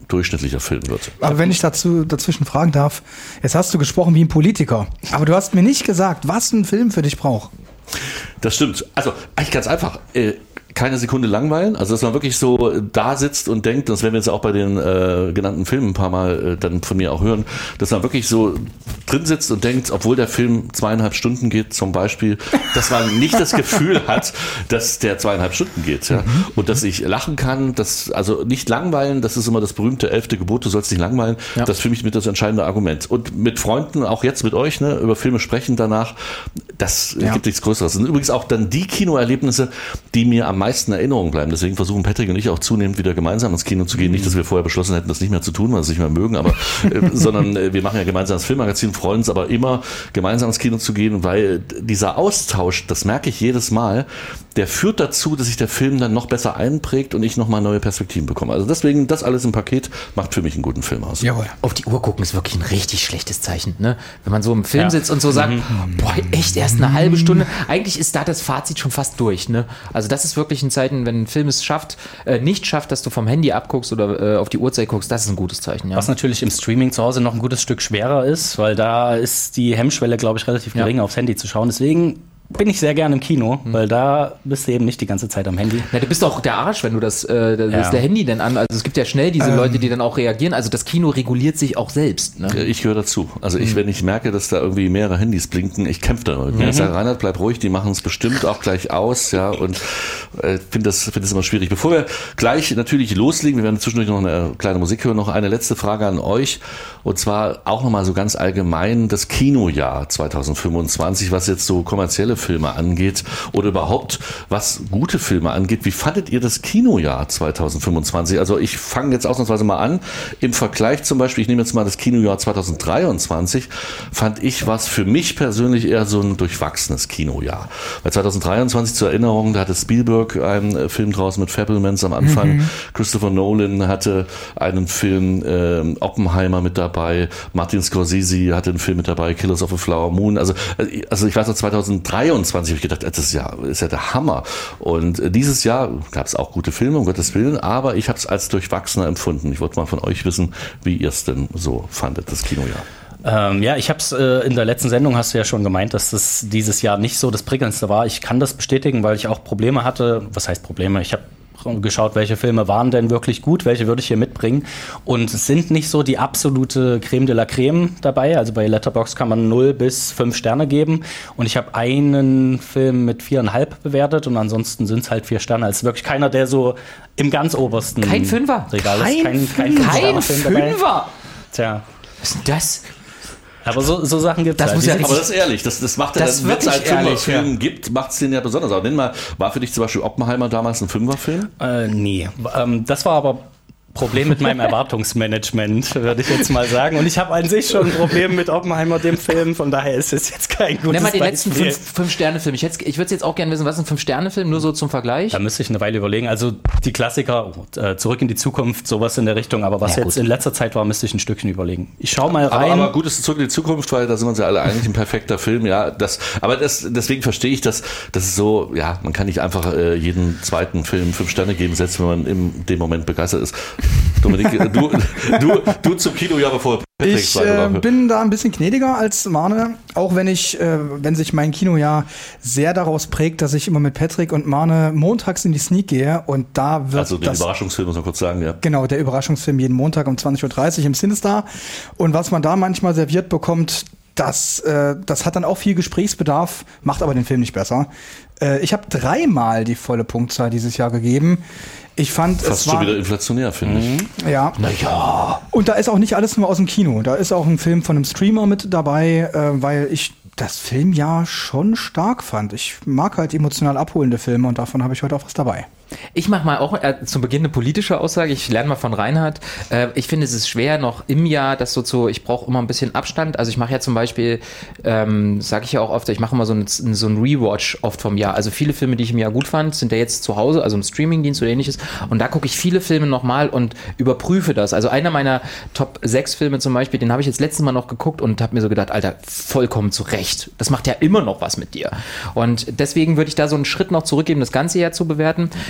durchschnittlicher Film wird. Aber wenn ich dazu dazwischen fragen darf, jetzt hast du gesprochen wie ein Politiker, aber du hast mir nicht gesagt, was ein Film für dich braucht. Das stimmt. Also eigentlich ganz einfach. Äh, keine Sekunde langweilen, also dass man wirklich so da sitzt und denkt, das werden wir jetzt auch bei den äh, genannten Filmen ein paar Mal äh, dann von mir auch hören, dass man wirklich so drin sitzt und denkt, obwohl der Film zweieinhalb Stunden geht zum Beispiel, dass man nicht das Gefühl hat, dass der zweieinhalb Stunden geht, ja, mhm. und dass ich lachen kann, dass, also nicht langweilen, das ist immer das berühmte elfte Gebot, du sollst nicht langweilen, ja. Das ist für mich mit das entscheidende Argument. Und mit Freunden, auch jetzt mit euch, ne, über Filme sprechen danach, das ja. gibt nichts Größeres. Das sind übrigens auch dann die Kinoerlebnisse, die mir am meisten Erinnerungen bleiben. Deswegen versuchen Patrick und ich auch zunehmend wieder gemeinsam ins Kino zu gehen. Nicht, dass wir vorher beschlossen hätten, das nicht mehr zu tun, weil wir es nicht mehr mögen, aber äh, sondern äh, wir machen ja gemeinsam das Filmmagazin, freuen uns aber immer, gemeinsam ins Kino zu gehen, weil dieser Austausch, das merke ich jedes Mal, der führt dazu, dass sich der Film dann noch besser einprägt und ich nochmal neue Perspektiven bekomme. Also deswegen, das alles im Paket macht für mich einen guten Film aus. Jawohl. Auf die Uhr gucken ist wirklich ein richtig schlechtes Zeichen, ne? Wenn man so im Film ja. sitzt und so sagt, mhm. boah, echt erst eine halbe Stunde. Eigentlich ist da das Fazit schon fast durch, ne? Also das ist wirklich ein Zeichen, wenn ein Film es schafft, äh, nicht schafft, dass du vom Handy abguckst oder äh, auf die Uhrzeit guckst, das ist ein gutes Zeichen, ja. Was natürlich im Streaming zu Hause noch ein gutes Stück schwerer ist, weil da ist die Hemmschwelle, glaube ich, relativ gering, ja. aufs Handy zu schauen. Deswegen bin ich sehr gerne im Kino, mhm. weil da bist du eben nicht die ganze Zeit am Handy. Ja, du bist auch der Arsch, wenn du das, äh, das ja. der Handy denn an. Also es gibt ja schnell diese ähm. Leute, die dann auch reagieren. Also das Kino reguliert sich auch selbst. Ne? Ich gehöre dazu. Also ich, mhm. wenn ich merke, dass da irgendwie mehrere Handys blinken, ich kämpfe da mit mir. Mhm. Ich sage, Reinhard, bleib ruhig, die machen es bestimmt auch gleich aus, ja. Und äh, finde das, finde das immer schwierig. Bevor wir gleich natürlich loslegen, wir werden zwischendurch noch eine kleine Musik hören, noch eine letzte Frage an euch. Und zwar auch nochmal so ganz allgemein das Kinojahr zwanzig fünfundzwanzig, was jetzt so kommerzielle Filme angeht oder überhaupt was gute Filme angeht. Wie fandet ihr das Kinojahr zwanzig fünfundzwanzig? Also ich fange jetzt ausnahmsweise mal an. Im Vergleich zum Beispiel, ich nehme jetzt mal das Kinojahr zwanzig dreiundzwanzig, fand ich was für mich persönlich eher so ein durchwachsenes Kinojahr. Bei zwanzig dreiundzwanzig zur Erinnerung, da hatte Spielberg einen Film draußen mit Fabelmans am Anfang. Mhm. Christopher Nolan hatte einen Film, äh, Oppenheimer mit dabei. Martin Scorsese hatte einen Film mit dabei, Killers of a Flower Moon. Also, also ich weiß noch, zwanzig dreiundzwanzig habe ich gedacht, das ist ja, ist ja der Hammer. Und dieses Jahr gab es auch gute Filme, um Gottes Willen, aber ich habe es als durchwachsener empfunden. Ich wollte mal von euch wissen, wie ihr es denn so fandet, das Kinojahr. Ähm, ja, ich habe es äh, in der letzten Sendung, hast du ja schon gemeint, dass das dieses Jahr nicht so das Prickelndste war. Ich kann das bestätigen, weil ich auch Probleme hatte. Was heißt Probleme? Ich habe geschaut, welche Filme waren denn wirklich gut, welche würde ich hier mitbringen, und es sind nicht so die absolute Creme de la Creme dabei, also bei Letterboxd kann man null bis fünf Sterne geben und ich habe einen Film mit viereinhalb bewertet und ansonsten sind es halt vier Sterne, also wirklich keiner, der so im ganz obersten kein Fünfer. Regal ist. Kein, kein, kein, kein Fünfer! Tja. Was ist denn das? Aber so, so Sachen gibt es halt. Ja aber das ist ehrlich, das, das macht ja das dann, wenn es einen Fünferfilm ja. gibt, macht es den ja besonders. Aber nenn mal, war für dich zum Beispiel Oppenheimer damals ein Fünferfilm? Äh, nee, ähm, das war aber Problem mit meinem Erwartungsmanagement, würde ich jetzt mal sagen. Und ich habe an sich schon ein Problem mit Oppenheimer, dem Film, von daher ist es jetzt kein gutes Nenn mal die letzten fünf, fünf Sterne-Filme. Ich, ich würde jetzt auch gerne wissen, was ist ein Fünf-Sterne-Film, nur so zum Vergleich? Da müsste ich eine Weile überlegen. Also die Klassiker, äh, Zurück in die Zukunft, sowas in der Richtung. Aber was ja, jetzt in letzter Zeit war, müsste ich ein Stückchen überlegen. Ich schau mal rein. Aber, aber gut ist Zurück in die Zukunft, weil da sind wir uns ja alle einig, ein perfekter Film. Ja, das, aber das, deswegen verstehe ich, dass das ist so, ja, man kann nicht einfach äh, jeden zweiten Film fünf Sterne geben, selbst wenn man in dem Moment begeistert ist. Dominik, du, du, du zum Kinojahr, bevor Patrick Ich äh, bin da ein bisschen gnädiger als Marne, auch wenn ich, äh, wenn sich mein Kinojahr sehr daraus prägt, dass ich immer mit Patrick und Marne montags in die Sneak gehe und da wird also den das, Überraschungsfilm, muss man kurz sagen, ja. Genau, der Überraschungsfilm jeden Montag um zwanzig Uhr dreißig im Cinestar, und was man da manchmal serviert bekommt, das, äh, das hat dann auch viel Gesprächsbedarf, macht aber den Film nicht besser. Äh, ich habe dreimal die volle Punktzahl dieses Jahr gegeben. Ich fand, Fast es war schon wieder inflationär, finde ich. Ja. Naja. Und da ist auch nicht alles nur aus dem Kino. Da ist auch ein Film von einem Streamer mit dabei, äh, weil ich das Filmjahr schon stark fand. Ich mag halt emotional abholende Filme und davon habe ich heute auch was dabei. Ich mache mal auch äh, zu Beginn eine politische Aussage. Ich lerne mal von Reinhard. Äh, ich finde, es ist schwer noch im Jahr, das so zu, ich brauche immer ein bisschen Abstand. Also ich mache ja zum Beispiel, ähm, sage ich ja auch oft, ich mache immer so ein, so ein Rewatch oft vom Jahr. Also viele Filme, die ich im Jahr gut fand, sind ja jetzt zu Hause, also im Streamingdienst oder ähnliches. Und da gucke ich viele Filme nochmal und überprüfe das. Also einer meiner Top sechs Filme zum Beispiel, den habe ich jetzt letztes Mal noch geguckt und habe mir so gedacht, Alter, vollkommen zu Recht. Das macht ja immer noch was mit dir. Und deswegen würde ich da so einen Schritt noch zurückgeben, das ganze Jahr zu bewerten.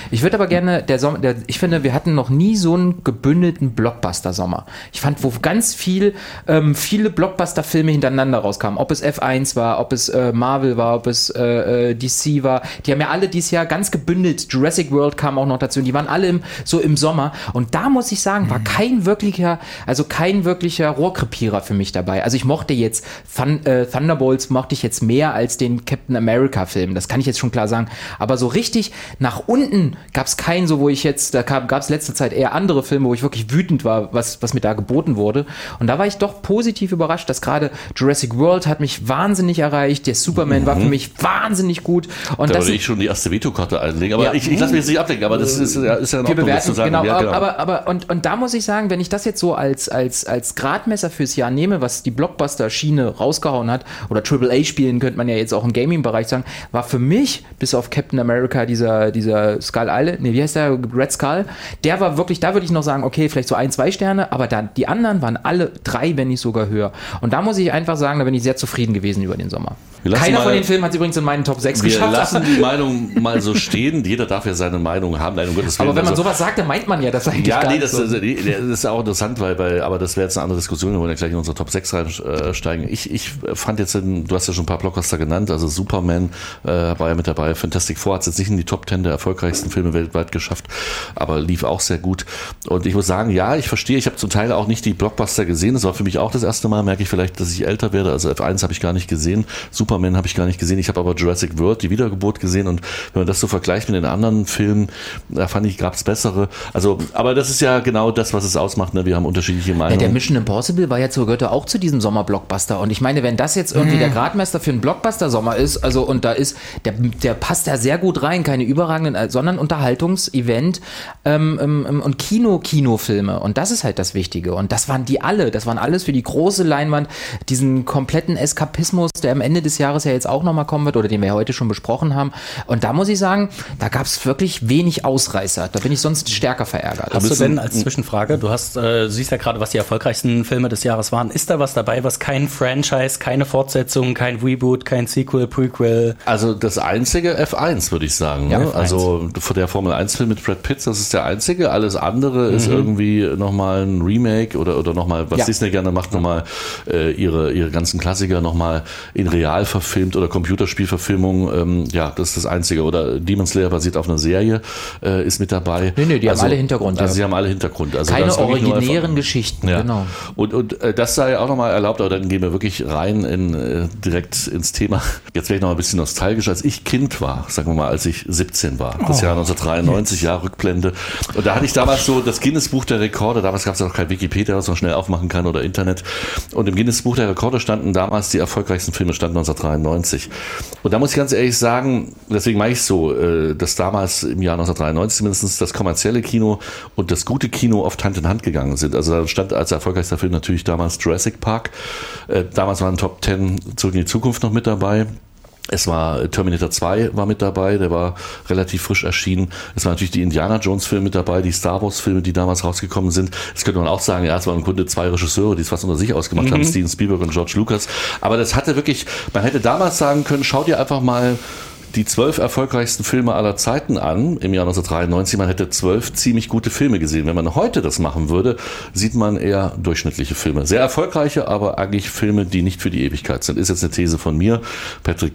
Ich würde aber gerne, der Sommer, der, ich finde, wir hatten noch nie so einen gebündelten Blockbuster-Sommer. Ich fand, wo ganz viel, ähm, viele Blockbuster-Filme hintereinander rauskamen. Ob es F eins war, ob es äh, Marvel war, ob es äh, D C war. Die haben ja alle dieses Jahr ganz gebündelt. Jurassic World kam auch noch dazu. Und die waren alle im, so im Sommer. Und da muss ich sagen, war kein wirklicher, also kein wirklicher Rohrkrepierer für mich dabei. Also ich mochte jetzt Thun- äh, Thunderbolts mochte ich jetzt mehr als den Captain America-Film. Das kann ich jetzt schon klar sagen. Aber so richtig nach unten gab es keinen, so wo ich jetzt, da gab es letzte Zeit eher andere Filme, wo ich wirklich wütend war, was, was mir da geboten wurde. Und da war ich doch positiv überrascht, dass gerade Jurassic World hat mich wahnsinnig erreicht. Der Superman mhm. war für mich wahnsinnig gut. Und da das würde ich schon die erste Vetokarte einlegen. Aber ja. ich, ich lasse mich jetzt nicht ablenken, aber das ist, ist ja noch das zu sagen. Genau, ja, genau. Aber, aber und, und da muss ich sagen, wenn ich das jetzt so als, als, als Gradmesser fürs Jahr nehme, was die Blockbuster-Schiene rausgehauen hat, oder Triple A spielen, könnte man ja jetzt auch im Gaming-Bereich sagen, war für mich, bis auf Captain America, dieser, dieser Skull Island, nee, wie heißt der, Red Skull, der war wirklich, da würde ich noch sagen, okay, vielleicht so ein, zwei Sterne, aber dann die anderen waren alle drei, wenn nicht sogar höher. Und da muss ich einfach sagen, da bin ich sehr zufrieden gewesen über den Sommer. Keiner mal, von den Filmen hat es übrigens in meinen Top sechs wir geschafft. Wir lassen die Meinung mal so stehen. Jeder darf ja seine Meinung haben. Nein, um Gottes Willen. Aber wenn man also, sowas sagt, dann meint man ja das eigentlich ja, gar nee, nicht das, so. das, das ist auch interessant, weil, weil aber das wäre jetzt eine andere Diskussion. Wir wollen ja gleich in unsere Top sechs reinsteigen. Ich, ich fand jetzt, in, du hast ja schon ein paar Blockbuster genannt, also Superman äh, war ja mit dabei. Fantastic Four hat es jetzt nicht in die Top Ten der erfolgreichsten Filme weltweit geschafft, aber lief auch sehr gut. Und ich muss sagen, ja, ich verstehe, ich habe zum Teil auch nicht die Blockbuster gesehen. Das war für mich auch das erste Mal, merke ich vielleicht, dass ich älter werde. Also F eins habe ich gar nicht gesehen, Superman habe ich gar nicht gesehen. Ich habe aber Jurassic World, die Wiedergeburt, gesehen, und wenn man das so vergleicht mit den anderen Filmen, da fand ich, gab es bessere. Also, aber das ist ja genau das, was es ausmacht. Ne? Wir haben unterschiedliche Meinungen. Ja, der Mission Impossible war ja zu, gehörte auch zu diesem Sommer-Blockbuster. Und ich meine, wenn das jetzt irgendwie mm. der Gradmeister für einen Blockbuster-Sommer ist, also und da ist, der, der passt da sehr gut rein, keine überragenden, sondern Unterhaltungs-Event ähm, ähm, und Kino-Kinofilme. Und das ist halt das Wichtige. Und das waren die alle. Das waren alles für die große Leinwand, diesen kompletten Eskapismus, der am Ende des Jahres ja jetzt auch nochmal kommen wird, oder den wir ja heute schon besprochen haben. Und da muss ich sagen, da gab es wirklich wenig Ausreißer. Da bin ich sonst stärker verärgert. Hast du denn als Zwischenfrage, du hast, äh, siehst ja gerade, was die erfolgreichsten Filme des Jahres waren. Ist da was dabei, was kein Franchise, keine Fortsetzung, kein Reboot, kein Sequel, Prequel? Also das einzige F eins, würde ich sagen. Ja, ne? Also vor der Formel eins Film mit Brad Pitt, das ist der einzige. Alles andere mhm. ist irgendwie nochmal ein Remake oder, oder nochmal, was ja. Disney gerne macht, nochmal äh, ihre, ihre ganzen Klassiker nochmal in real verfilmt oder Computerspielverfilmung. Ähm, ja, das ist das Einzige. Oder Demon Slayer basiert auf einer Serie, äh, ist mit dabei. Nee, nee, die also, haben alle Hintergrund. Also ja. sie haben alle Hintergrund. Also keine originären Geschichten, ja. genau. Und, und äh, das sei auch nochmal erlaubt, aber dann gehen wir wirklich rein in, äh, direkt ins Thema. Jetzt wäre ich noch ein bisschen nostalgisch. Als ich Kind war, sagen wir mal, als ich siebzehn war, das oh, Jahr neunzehnhundertdreiundneunzig, Jahr Rückblende. Und da hatte ich damals so das Guinness-Buch der Rekorde, damals gab es ja noch kein Wikipedia, was man schnell aufmachen kann, oder Internet. Und im Guinness-Buch der Rekorde standen damals die erfolgreichsten Filme, standen neunzehnhundertdreiundneunzig. Und da muss ich ganz ehrlich sagen, deswegen meine ich so, dass damals im Jahr neunzehnhundertdreiundneunzig mindestens das kommerzielle Kino und das gute Kino oft Hand in Hand gegangen sind. Also da stand als erfolgreichster Film natürlich damals Jurassic Park. Damals waren Top Ten Zurück in die Zukunft noch mit dabei. Es war Terminator zwei war mit dabei, der war relativ frisch erschienen. Es war natürlich die Indiana Jones Filme mit dabei, die Star Wars Filme, die damals rausgekommen sind. Das könnte man auch sagen, ja, es waren im Grunde zwei Regisseure, die es fast unter sich ausgemacht mhm. haben, Steven Spielberg und George Lucas. Aber das hatte wirklich, man hätte damals sagen können, schau dir einfach mal die zwölf erfolgreichsten Filme aller Zeiten an im Jahr neunzehnhundertdreiundneunzig. Man hätte zwölf ziemlich gute Filme gesehen. Wenn man heute das machen würde, sieht man eher durchschnittliche Filme. Sehr erfolgreiche, aber eigentlich Filme, die nicht für die Ewigkeit sind. Ist jetzt eine These von mir. Patrick.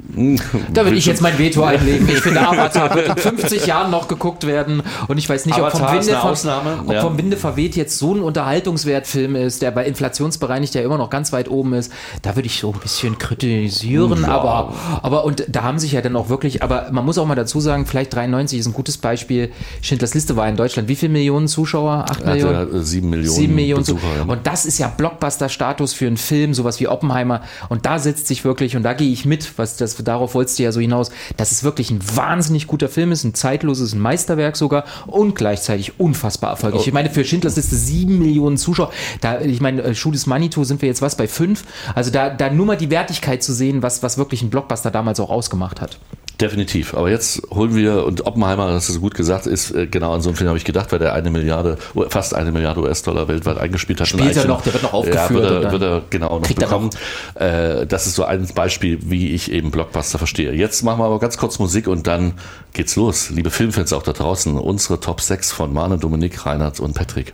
Da will ich jetzt mein Veto einlegen. Ich finde, Avatar wird in fünfzig Jahren noch geguckt werden. Und ich weiß nicht, ob vom, Winde, vom, ob ja. vom Winde verweht jetzt so ein Unterhaltungswertfilm ist, der bei inflationsbereinigt ja immer noch ganz weit oben ist. Da würde ich so ein bisschen kritisieren. Ja. Aber, aber und da haben sich ja dann auch wirklich, aber man muss auch mal dazu sagen, vielleicht dreiundneunzig ist ein gutes Beispiel. Schindlers Liste war in Deutschland wie viele Millionen Zuschauer? Acht Millionen? Hatte sieben Millionen. Sieben Millionen Besucher, Zuschauer. Und das ist ja Blockbuster-Status für einen Film, sowas wie Oppenheimer. Und da setzt sich wirklich, und da gehe ich mit, was das, darauf wolltest du ja so hinaus, dass es wirklich ein wahnsinnig guter Film ist, ein zeitloses, ein Meisterwerk sogar und gleichzeitig unfassbar erfolgreich. Oh. Ich meine, für Schindlers Liste sieben Millionen Zuschauer. Da, ich meine, Schuh des Manitou sind wir jetzt was bei fünf. Also da, da nur mal die Wertigkeit zu sehen, was, was wirklich ein Blockbuster damals auch ausgemacht hat. Definitiv. Aber jetzt holen wir, und Oppenheimer, das ist so gut gesagt, ist äh, genau an so einen Film habe ich gedacht, weil der eine Milliarde, fast eine Milliarde U S-Dollar weltweit eingespielt hat. Spielt er noch, der wird noch aufgeführt. Ja, wird er, und wird er genau noch bekommen. Noch. Äh, das ist so ein Beispiel, wie ich eben Blockbuster verstehe. Jetzt machen wir aber ganz kurz Musik und dann geht's los. Liebe Filmfans auch da draußen, unsere Top sechs von Mane, Dominik, Reinhard und Patrick.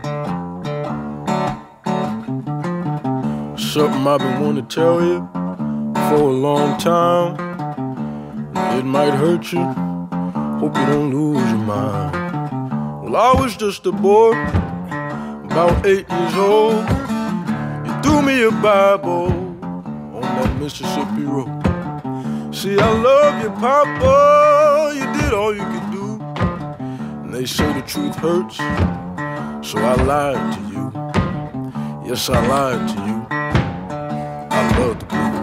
Something I've been wanting to tell you for a long time. It might hurt you, hope you don't lose your mind. Well, I was just a boy, about eight years old. You threw me a Bible on that Mississippi road. See, I love you, Papa, you did all you could do. And they say the truth hurts, so I lied to you. Yes, I lied to you. I love the blues.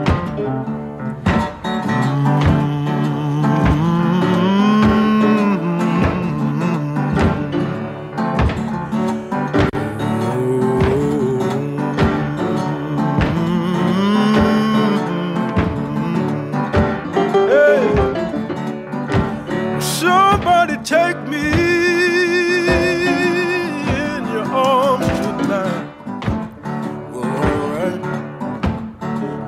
Take me in your arms tonight. Well, alright.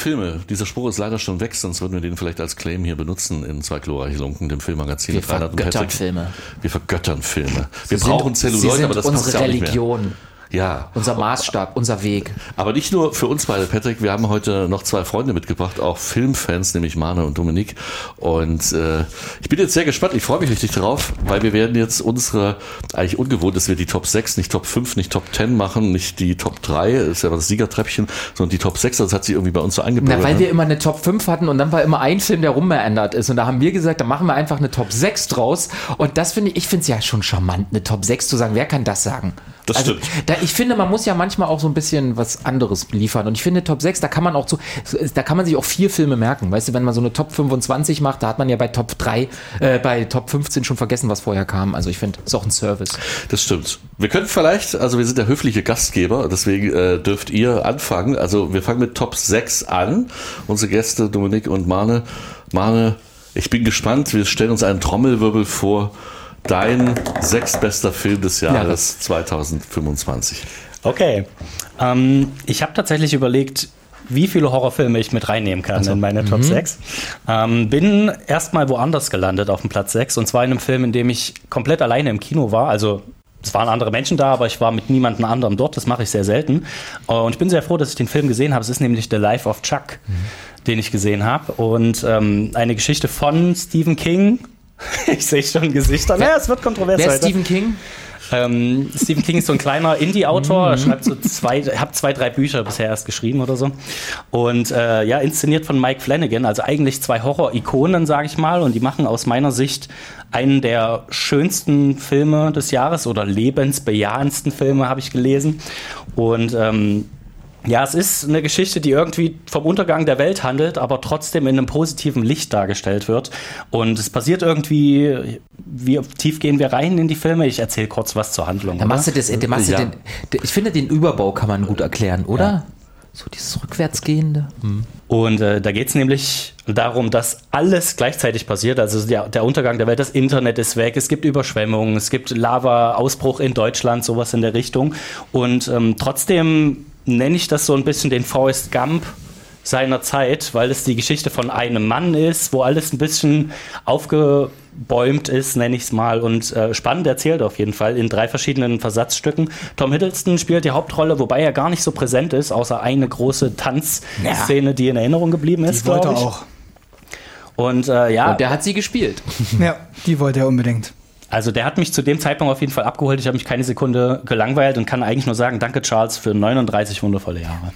Filme. Dieser Spruch ist leider schon weg, sonst würden wir den vielleicht als Claim hier benutzen in zwei glorreiche Lunken, dem Filmmagazin. Wir vergöttern Filme. Wir vergöttern Filme. Sie Wir brauchen sind, Zelluloid, aber das unsere passt ja auch nicht mehr. Religion. Ja. Unser Maßstab, unser Weg. Aber nicht nur für uns beide, Patrick. Wir haben heute noch zwei Freunde mitgebracht, auch Filmfans, nämlich Mane und Dominik. Und äh, ich bin jetzt sehr gespannt. Ich freue mich richtig drauf, weil wir werden jetzt unsere, eigentlich ungewohnt, dass wir die Top sechs, nicht Top fünf, nicht Top zehn machen, nicht die Top drei, ist ja das Siegertreppchen, sondern die Top sechs. Das hat sich irgendwie bei uns so eingebürgert. Na, weil ne? wir immer eine Top fünf hatten und dann war immer ein Film, der rumgeändert ist. Und da haben wir gesagt, da machen wir einfach eine Top sechs draus. Und das finde ich, ich finde es ja schon charmant, eine Top sechs zu sagen. Wer kann das sagen? Das also, stimmt. Da, ich finde, man muss ja manchmal auch so ein bisschen was anderes liefern. Und ich finde, Top sechs, da kann man auch so, da kann man sich auch vier Filme merken. Weißt du, wenn man so eine Top fünfundzwanzig macht, da hat man ja bei Top drei, äh, bei Top fünfzehn schon vergessen, was vorher kam. Also ich finde, das ist auch ein Service. Das stimmt. Wir können vielleicht, also wir sind der höfliche Gastgeber, deswegen äh, dürft ihr anfangen. Also wir fangen mit Top sechs an. Unsere Gäste, Dominik und Mane. Mane, ich bin gespannt. Wir stellen uns einen Trommelwirbel vor. Dein sechstbester Film des Jahres zweitausendfünfundzwanzig. Okay. Ähm, ich habe tatsächlich überlegt, wie viele Horrorfilme ich mit reinnehmen kann also, in meine Top mhm. sechs. Ähm, bin erstmal woanders gelandet auf dem Platz sechs. Und zwar in einem Film, in dem ich komplett alleine im Kino war. Also es waren andere Menschen da, aber ich war mit niemandem anderem dort. Das mache ich sehr selten. Und ich bin sehr froh, dass ich den Film gesehen habe. Es ist nämlich The Life of Chuck, mhm. den ich gesehen habe. Und ähm, eine Geschichte von Stephen King. Ich sehe schon Gesichter. Naja, es wird kontrovers. Wer ist heute. Stephen King? Ähm, Stephen King ist so ein kleiner Indie-Autor, er schreibt so zwei, hat zwei, drei Bücher bisher erst geschrieben oder so. Und äh, ja, inszeniert von Mike Flanagan, also eigentlich zwei Horror-Ikonen, sage ich mal. Und die machen aus meiner Sicht einen der schönsten Filme des Jahres oder lebensbejahendsten Filme, habe ich gelesen. Und ähm, ja, es ist eine Geschichte, die irgendwie vom Untergang der Welt handelt, aber trotzdem in einem positiven Licht dargestellt wird. Und es passiert irgendwie, wie tief gehen wir rein in die Filme? Ich erzähle kurz was zur Handlung. Da machst du das, da machst ja. du den, ich finde, den Überbau kann man gut erklären, oder? Ja. So dieses Rückwärtsgehende. Mhm. Und äh, da geht es nämlich darum, dass alles gleichzeitig passiert. Also der, der Untergang der Welt, das Internet ist weg, es gibt Überschwemmungen, es gibt Lava-Ausbruch in Deutschland, sowas in der Richtung. Und ähm, trotzdem nenne ich das so ein bisschen den Forrest Gump seiner Zeit, weil es die Geschichte von einem Mann ist, wo alles ein bisschen aufgebäumt ist, nenne ich es mal, und äh, spannend erzählt auf jeden Fall in drei verschiedenen Versatzstücken. Tom Hiddleston spielt die Hauptrolle, wobei er gar nicht so präsent ist, außer eine große Tanzszene, ja. die in Erinnerung geblieben ist, glaube ich. Auch. Und äh, ja. Und der hat sie gespielt. Ja, die wollte er unbedingt. Also der hat mich zu dem Zeitpunkt auf jeden Fall abgeholt. Ich habe mich keine Sekunde gelangweilt und kann eigentlich nur sagen, danke Charles für neununddreißig wundervolle Jahre.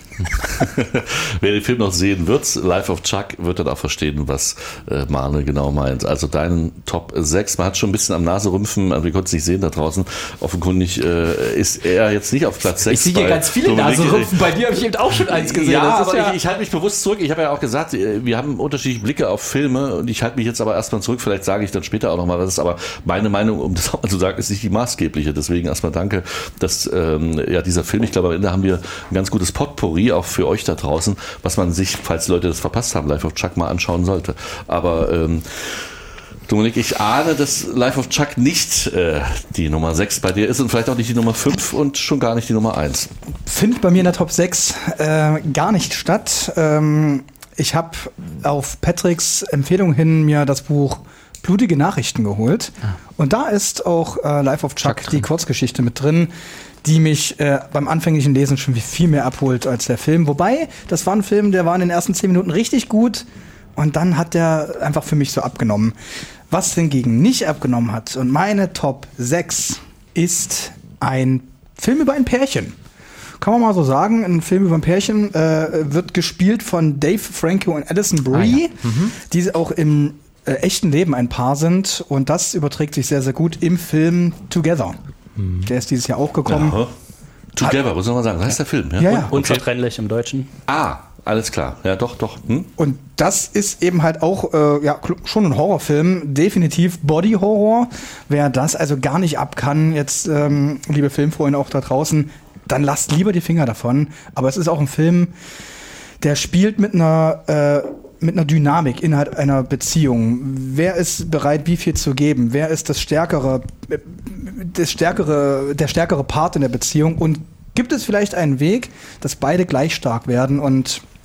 Wer den Film noch sehen wird, Life of Chuck, wird dann auch verstehen, was äh, Mane genau meint. Also dein Top sechs, man hat schon ein bisschen am Naserümpfen, also wir konnten es nicht sehen da draußen. Offenkundig äh, ist er jetzt nicht auf Platz sechs. Ich sehe hier ganz viele Naserümpfen, bei dir habe ich eben auch schon eins gesehen. Ja, das ist aber ja ich, ich halte mich bewusst zurück. Ich habe ja auch gesagt, wir haben unterschiedliche Blicke auf Filme und ich halte mich jetzt aber erstmal zurück. Vielleicht sage ich dann später auch nochmal was, aber meine Meinung, um das auch mal zu sagen, ist nicht die maßgebliche. Deswegen erstmal danke, dass ähm, ja dieser Film, ich glaube am Ende haben wir ein ganz gutes Potpourri auch für euch da draußen, was man sich, falls Leute das verpasst haben, Life of Chuck mal anschauen sollte. Aber ähm, Dominik, ich ahne, dass Life of Chuck nicht äh, die Nummer sechs bei dir ist und vielleicht auch nicht die Nummer fünf und schon gar nicht die Nummer eins. Findet bei mir in der Top sechs äh, gar nicht statt. Ähm, ich habe auf Patricks Empfehlung hin mir das Buch Blutige Nachrichten geholt. Ah. Und da ist auch äh, Life of Chuck, Chuck die Kurzgeschichte mit drin, die mich äh, beim anfänglichen Lesen schon viel mehr abholt als der Film. Wobei, das war ein Film, der war in den ersten zehn Minuten richtig gut und dann hat der einfach für mich so abgenommen. Was hingegen nicht abgenommen hat und meine Top sechs ist ein Film über ein Pärchen. Kann man mal so sagen, ein Film über ein Pärchen äh, wird gespielt von Dave Franco und Alison Brie, ah, ja. mhm. die auch im äh, echten Leben ein Paar sind und das überträgt sich sehr, sehr gut im Film Together. Mhm. Der ist dieses Jahr auch gekommen. Ja. Together, muss man sagen, das heißt der Film. Ja, ja, ja. Unzertrennlich im Deutschen. Ah, alles klar. Ja, doch, doch. Hm? Und das ist eben halt auch äh, ja, schon ein Horrorfilm, definitiv Body-Horror. Wer das also gar nicht ab kann, jetzt, ähm, liebe Filmfreunde auch da draußen, dann lasst lieber die Finger davon. Aber es ist auch ein Film, der spielt mit einer, äh, mit einer Dynamik innerhalb einer Beziehung. Wer ist bereit, wie viel zu geben? Wer ist das stärkere, das stärkere, der stärkere Part in der Beziehung? Und gibt es vielleicht einen Weg, dass beide gleich stark werden? Und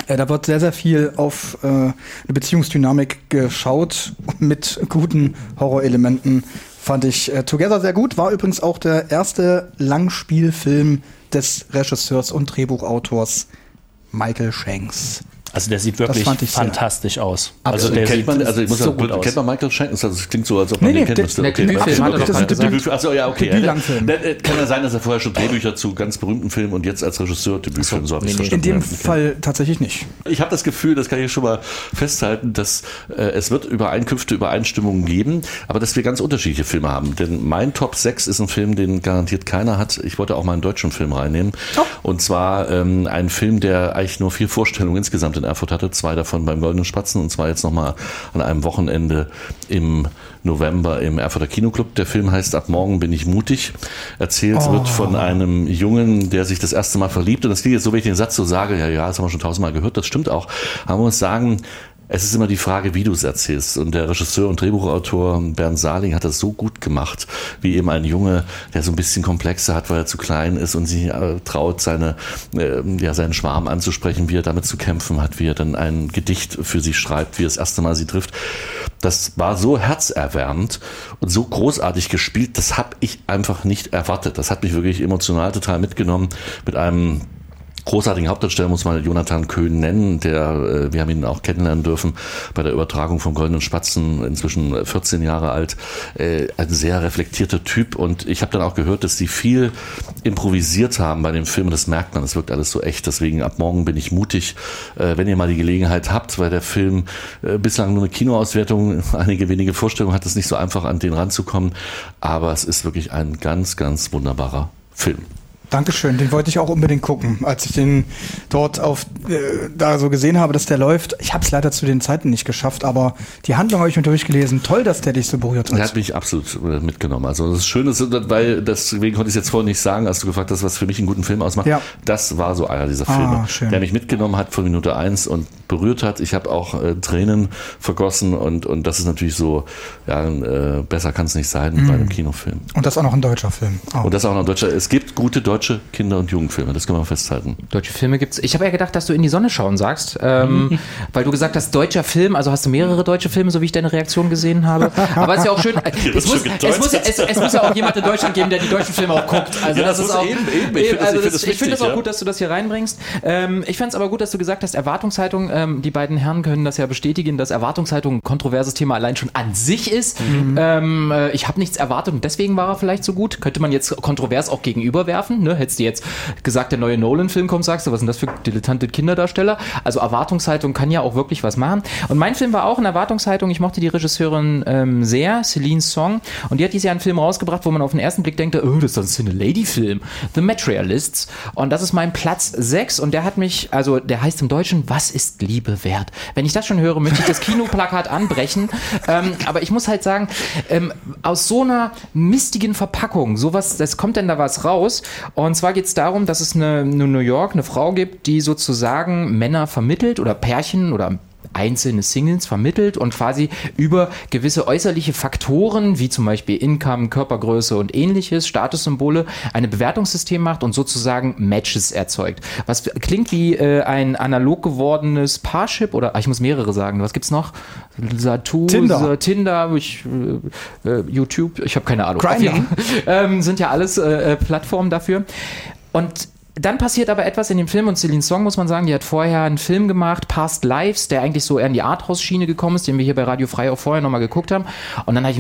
Äh, da wird sehr, sehr viel auf äh, eine Beziehungsdynamik geschaut mit guten Horrorelementen. Fand ich äh, Together sehr gut. War übrigens auch der erste Langspielfilm des Regisseurs und Drehbuchautors Michael Shanks. Also der sieht wirklich fantastisch sehr. aus. Also, also der kennt sieht man, also ich muss so sagen, gut aus. Kennt man Michael Shanks? Also es klingt so, als ob nee, man nee, den kennt. Der, müsste. der Okay. Debütfilm hat er doch gerade gesagt. Achso, ja, okay. Debütlangfilm. Ja, kann ja sein, dass er vorher schon Drehbücher zu ganz berühmten Filmen und jetzt als Regisseur Debütfilm, so habe ich nee, verstanden. In dem okay. Fall tatsächlich nicht. Ich habe das Gefühl, das kann ich schon mal festhalten, dass äh, es wird Übereinkünfte, Übereinstimmungen geben, aber dass wir ganz unterschiedliche Filme haben. Denn mein Top sechs ist ein Film, den garantiert keiner hat. Ich wollte auch mal einen deutschen Film reinnehmen. Oh. Und zwar ähm, ein Film, der eigentlich nur vier Vorstellungen insgesamt in Erfurt hatte. Zwei davon beim Goldenen Spatzen und zwar jetzt nochmal an einem Wochenende im November im Erfurter Kinoclub. Der Film heißt Ab morgen bin ich mutig. Erzählt oh. wird von einem Jungen, der sich das erste Mal verliebt. Und das klingt jetzt so, wenn ich den Satz so sage, ja, ja, das haben wir schon tausendmal gehört, das stimmt auch. Aber man muss sagen, es ist immer die Frage, wie du es erzählst. Und der Regisseur und Drehbuchautor Bernd Saling hat das so gut gemacht, wie eben ein Junge, der so ein bisschen Komplexe hat, weil er zu klein ist und sich äh, traut, seine, äh, ja, seinen Schwarm anzusprechen, wie er damit zu kämpfen hat, wie er dann ein Gedicht für sie schreibt, wie er das erste Mal sie trifft. Das war so herzerwärmend und so großartig gespielt, das habe ich einfach nicht erwartet. Das hat mich wirklich emotional total mitgenommen mit einem großartigen Hauptdarsteller, muss man Jonathan Köhn nennen, der, wir haben ihn auch kennenlernen dürfen bei der Übertragung vom Goldenen Spatzen, inzwischen vierzehn Jahre alt, ein sehr reflektierter Typ und ich habe dann auch gehört, dass die viel improvisiert haben bei dem Film und das merkt man, das wirkt alles so echt, deswegen ab morgen bin ich mutig, wenn ihr mal die Gelegenheit habt, weil der Film bislang nur eine Kinoauswertung, einige wenige Vorstellungen hat, es nicht so einfach an den ranzukommen, aber es ist wirklich ein ganz, ganz wunderbarer Film. Dankeschön, den wollte ich auch unbedingt gucken, als ich den dort auf äh, da so gesehen habe, dass der läuft. Ich habe es leider zu den Zeiten nicht geschafft, aber die Handlung habe ich mir durchgelesen. Toll, dass der dich so berührt hat. Der hat mich absolut mitgenommen. Also das Schöne ist, weil deswegen konnte ich es jetzt vorhin nicht sagen, als du gefragt hast, was für mich einen guten Film ausmacht. Ja. Das war so einer dieser Filme, ah, der mich mitgenommen hat von Minute eins und berührt hat. Ich habe auch äh, Tränen vergossen und und das ist natürlich so, ja, äh, besser kann es nicht sein mhm. bei einem Kinofilm. Und das auch noch ein deutscher Film. Oh. Und das auch noch ein deutscher. Es gibt gute deutsche Kinder- und Jugendfilme, das kann man festhalten. Deutsche Filme gibt's. Ich habe ja gedacht, dass du In die Sonne schauen sagst, ähm, weil du gesagt hast, deutscher Film, also hast du mehrere deutsche Filme, so wie ich deine Reaktion gesehen habe. Aber es ist ja auch schön, es muss, es, muss ja, es, es muss ja auch jemand in Deutschland geben, der die deutschen Filme auch guckt. Also ja, das, das ist auch, eben, eben. Ich finde also das, das, find find das auch ja. gut, dass du das hier reinbringst. Ähm, ich fand es aber gut, dass du gesagt hast, Erwartungshaltung, ähm, die beiden Herren können das ja bestätigen, dass Erwartungshaltung ein kontroverses Thema allein schon an sich ist. Mhm. Ähm, äh, ich habe nichts erwartet und deswegen war er vielleicht so gut. Könnte man jetzt kontrovers auch gegenüberwerfen, ne? Hättest du jetzt gesagt, der neue Nolan-Film kommt, sagst du, was sind das für dilettante Kinderdarsteller? Also Erwartungshaltung kann ja auch wirklich was machen. Und mein Film war auch eine Erwartungshaltung. Ich mochte die Regisseurin ähm, sehr, Celine Song. Und die hat dieses Jahr einen Film rausgebracht, wo man auf den ersten Blick denkt, oh, das ist doch eine Lady-Film. The Materialists. Und das ist mein Platz sechs. Und der hat mich, also der heißt im Deutschen, was ist Liebe wert? Wenn ich das schon höre, möchte ich das Kinoplakat anbrechen. Ähm, aber ich muss halt sagen, ähm, aus so einer mistigen Verpackung, sowas, das kommt denn da was raus. Und zwar geht es darum, dass es eine, eine New York, eine Frau gibt, die sozusagen Männer vermittelt oder Pärchen oder einzelne Singles vermittelt und quasi über gewisse äußerliche Faktoren, wie zum Beispiel Income, Körpergröße und ähnliches, Statussymbole, ein Bewertungssystem macht und sozusagen Matches erzeugt. Was klingt wie äh, ein analog gewordenes Parship oder, ach, ich muss mehrere sagen, was gibt's noch? Satu, Tinder, Tinder ich, äh, YouTube, ich habe keine Ahnung. Grindr. Ähm, sind ja alles äh, Plattformen dafür. Und dann passiert aber etwas in dem Film und Celine Song, muss man sagen, die hat vorher einen Film gemacht, Past Lives, der eigentlich so eher in die Arthouse-Schiene gekommen ist, den wir hier bei Radio Frei auch vorher nochmal geguckt haben. Und dann habe ich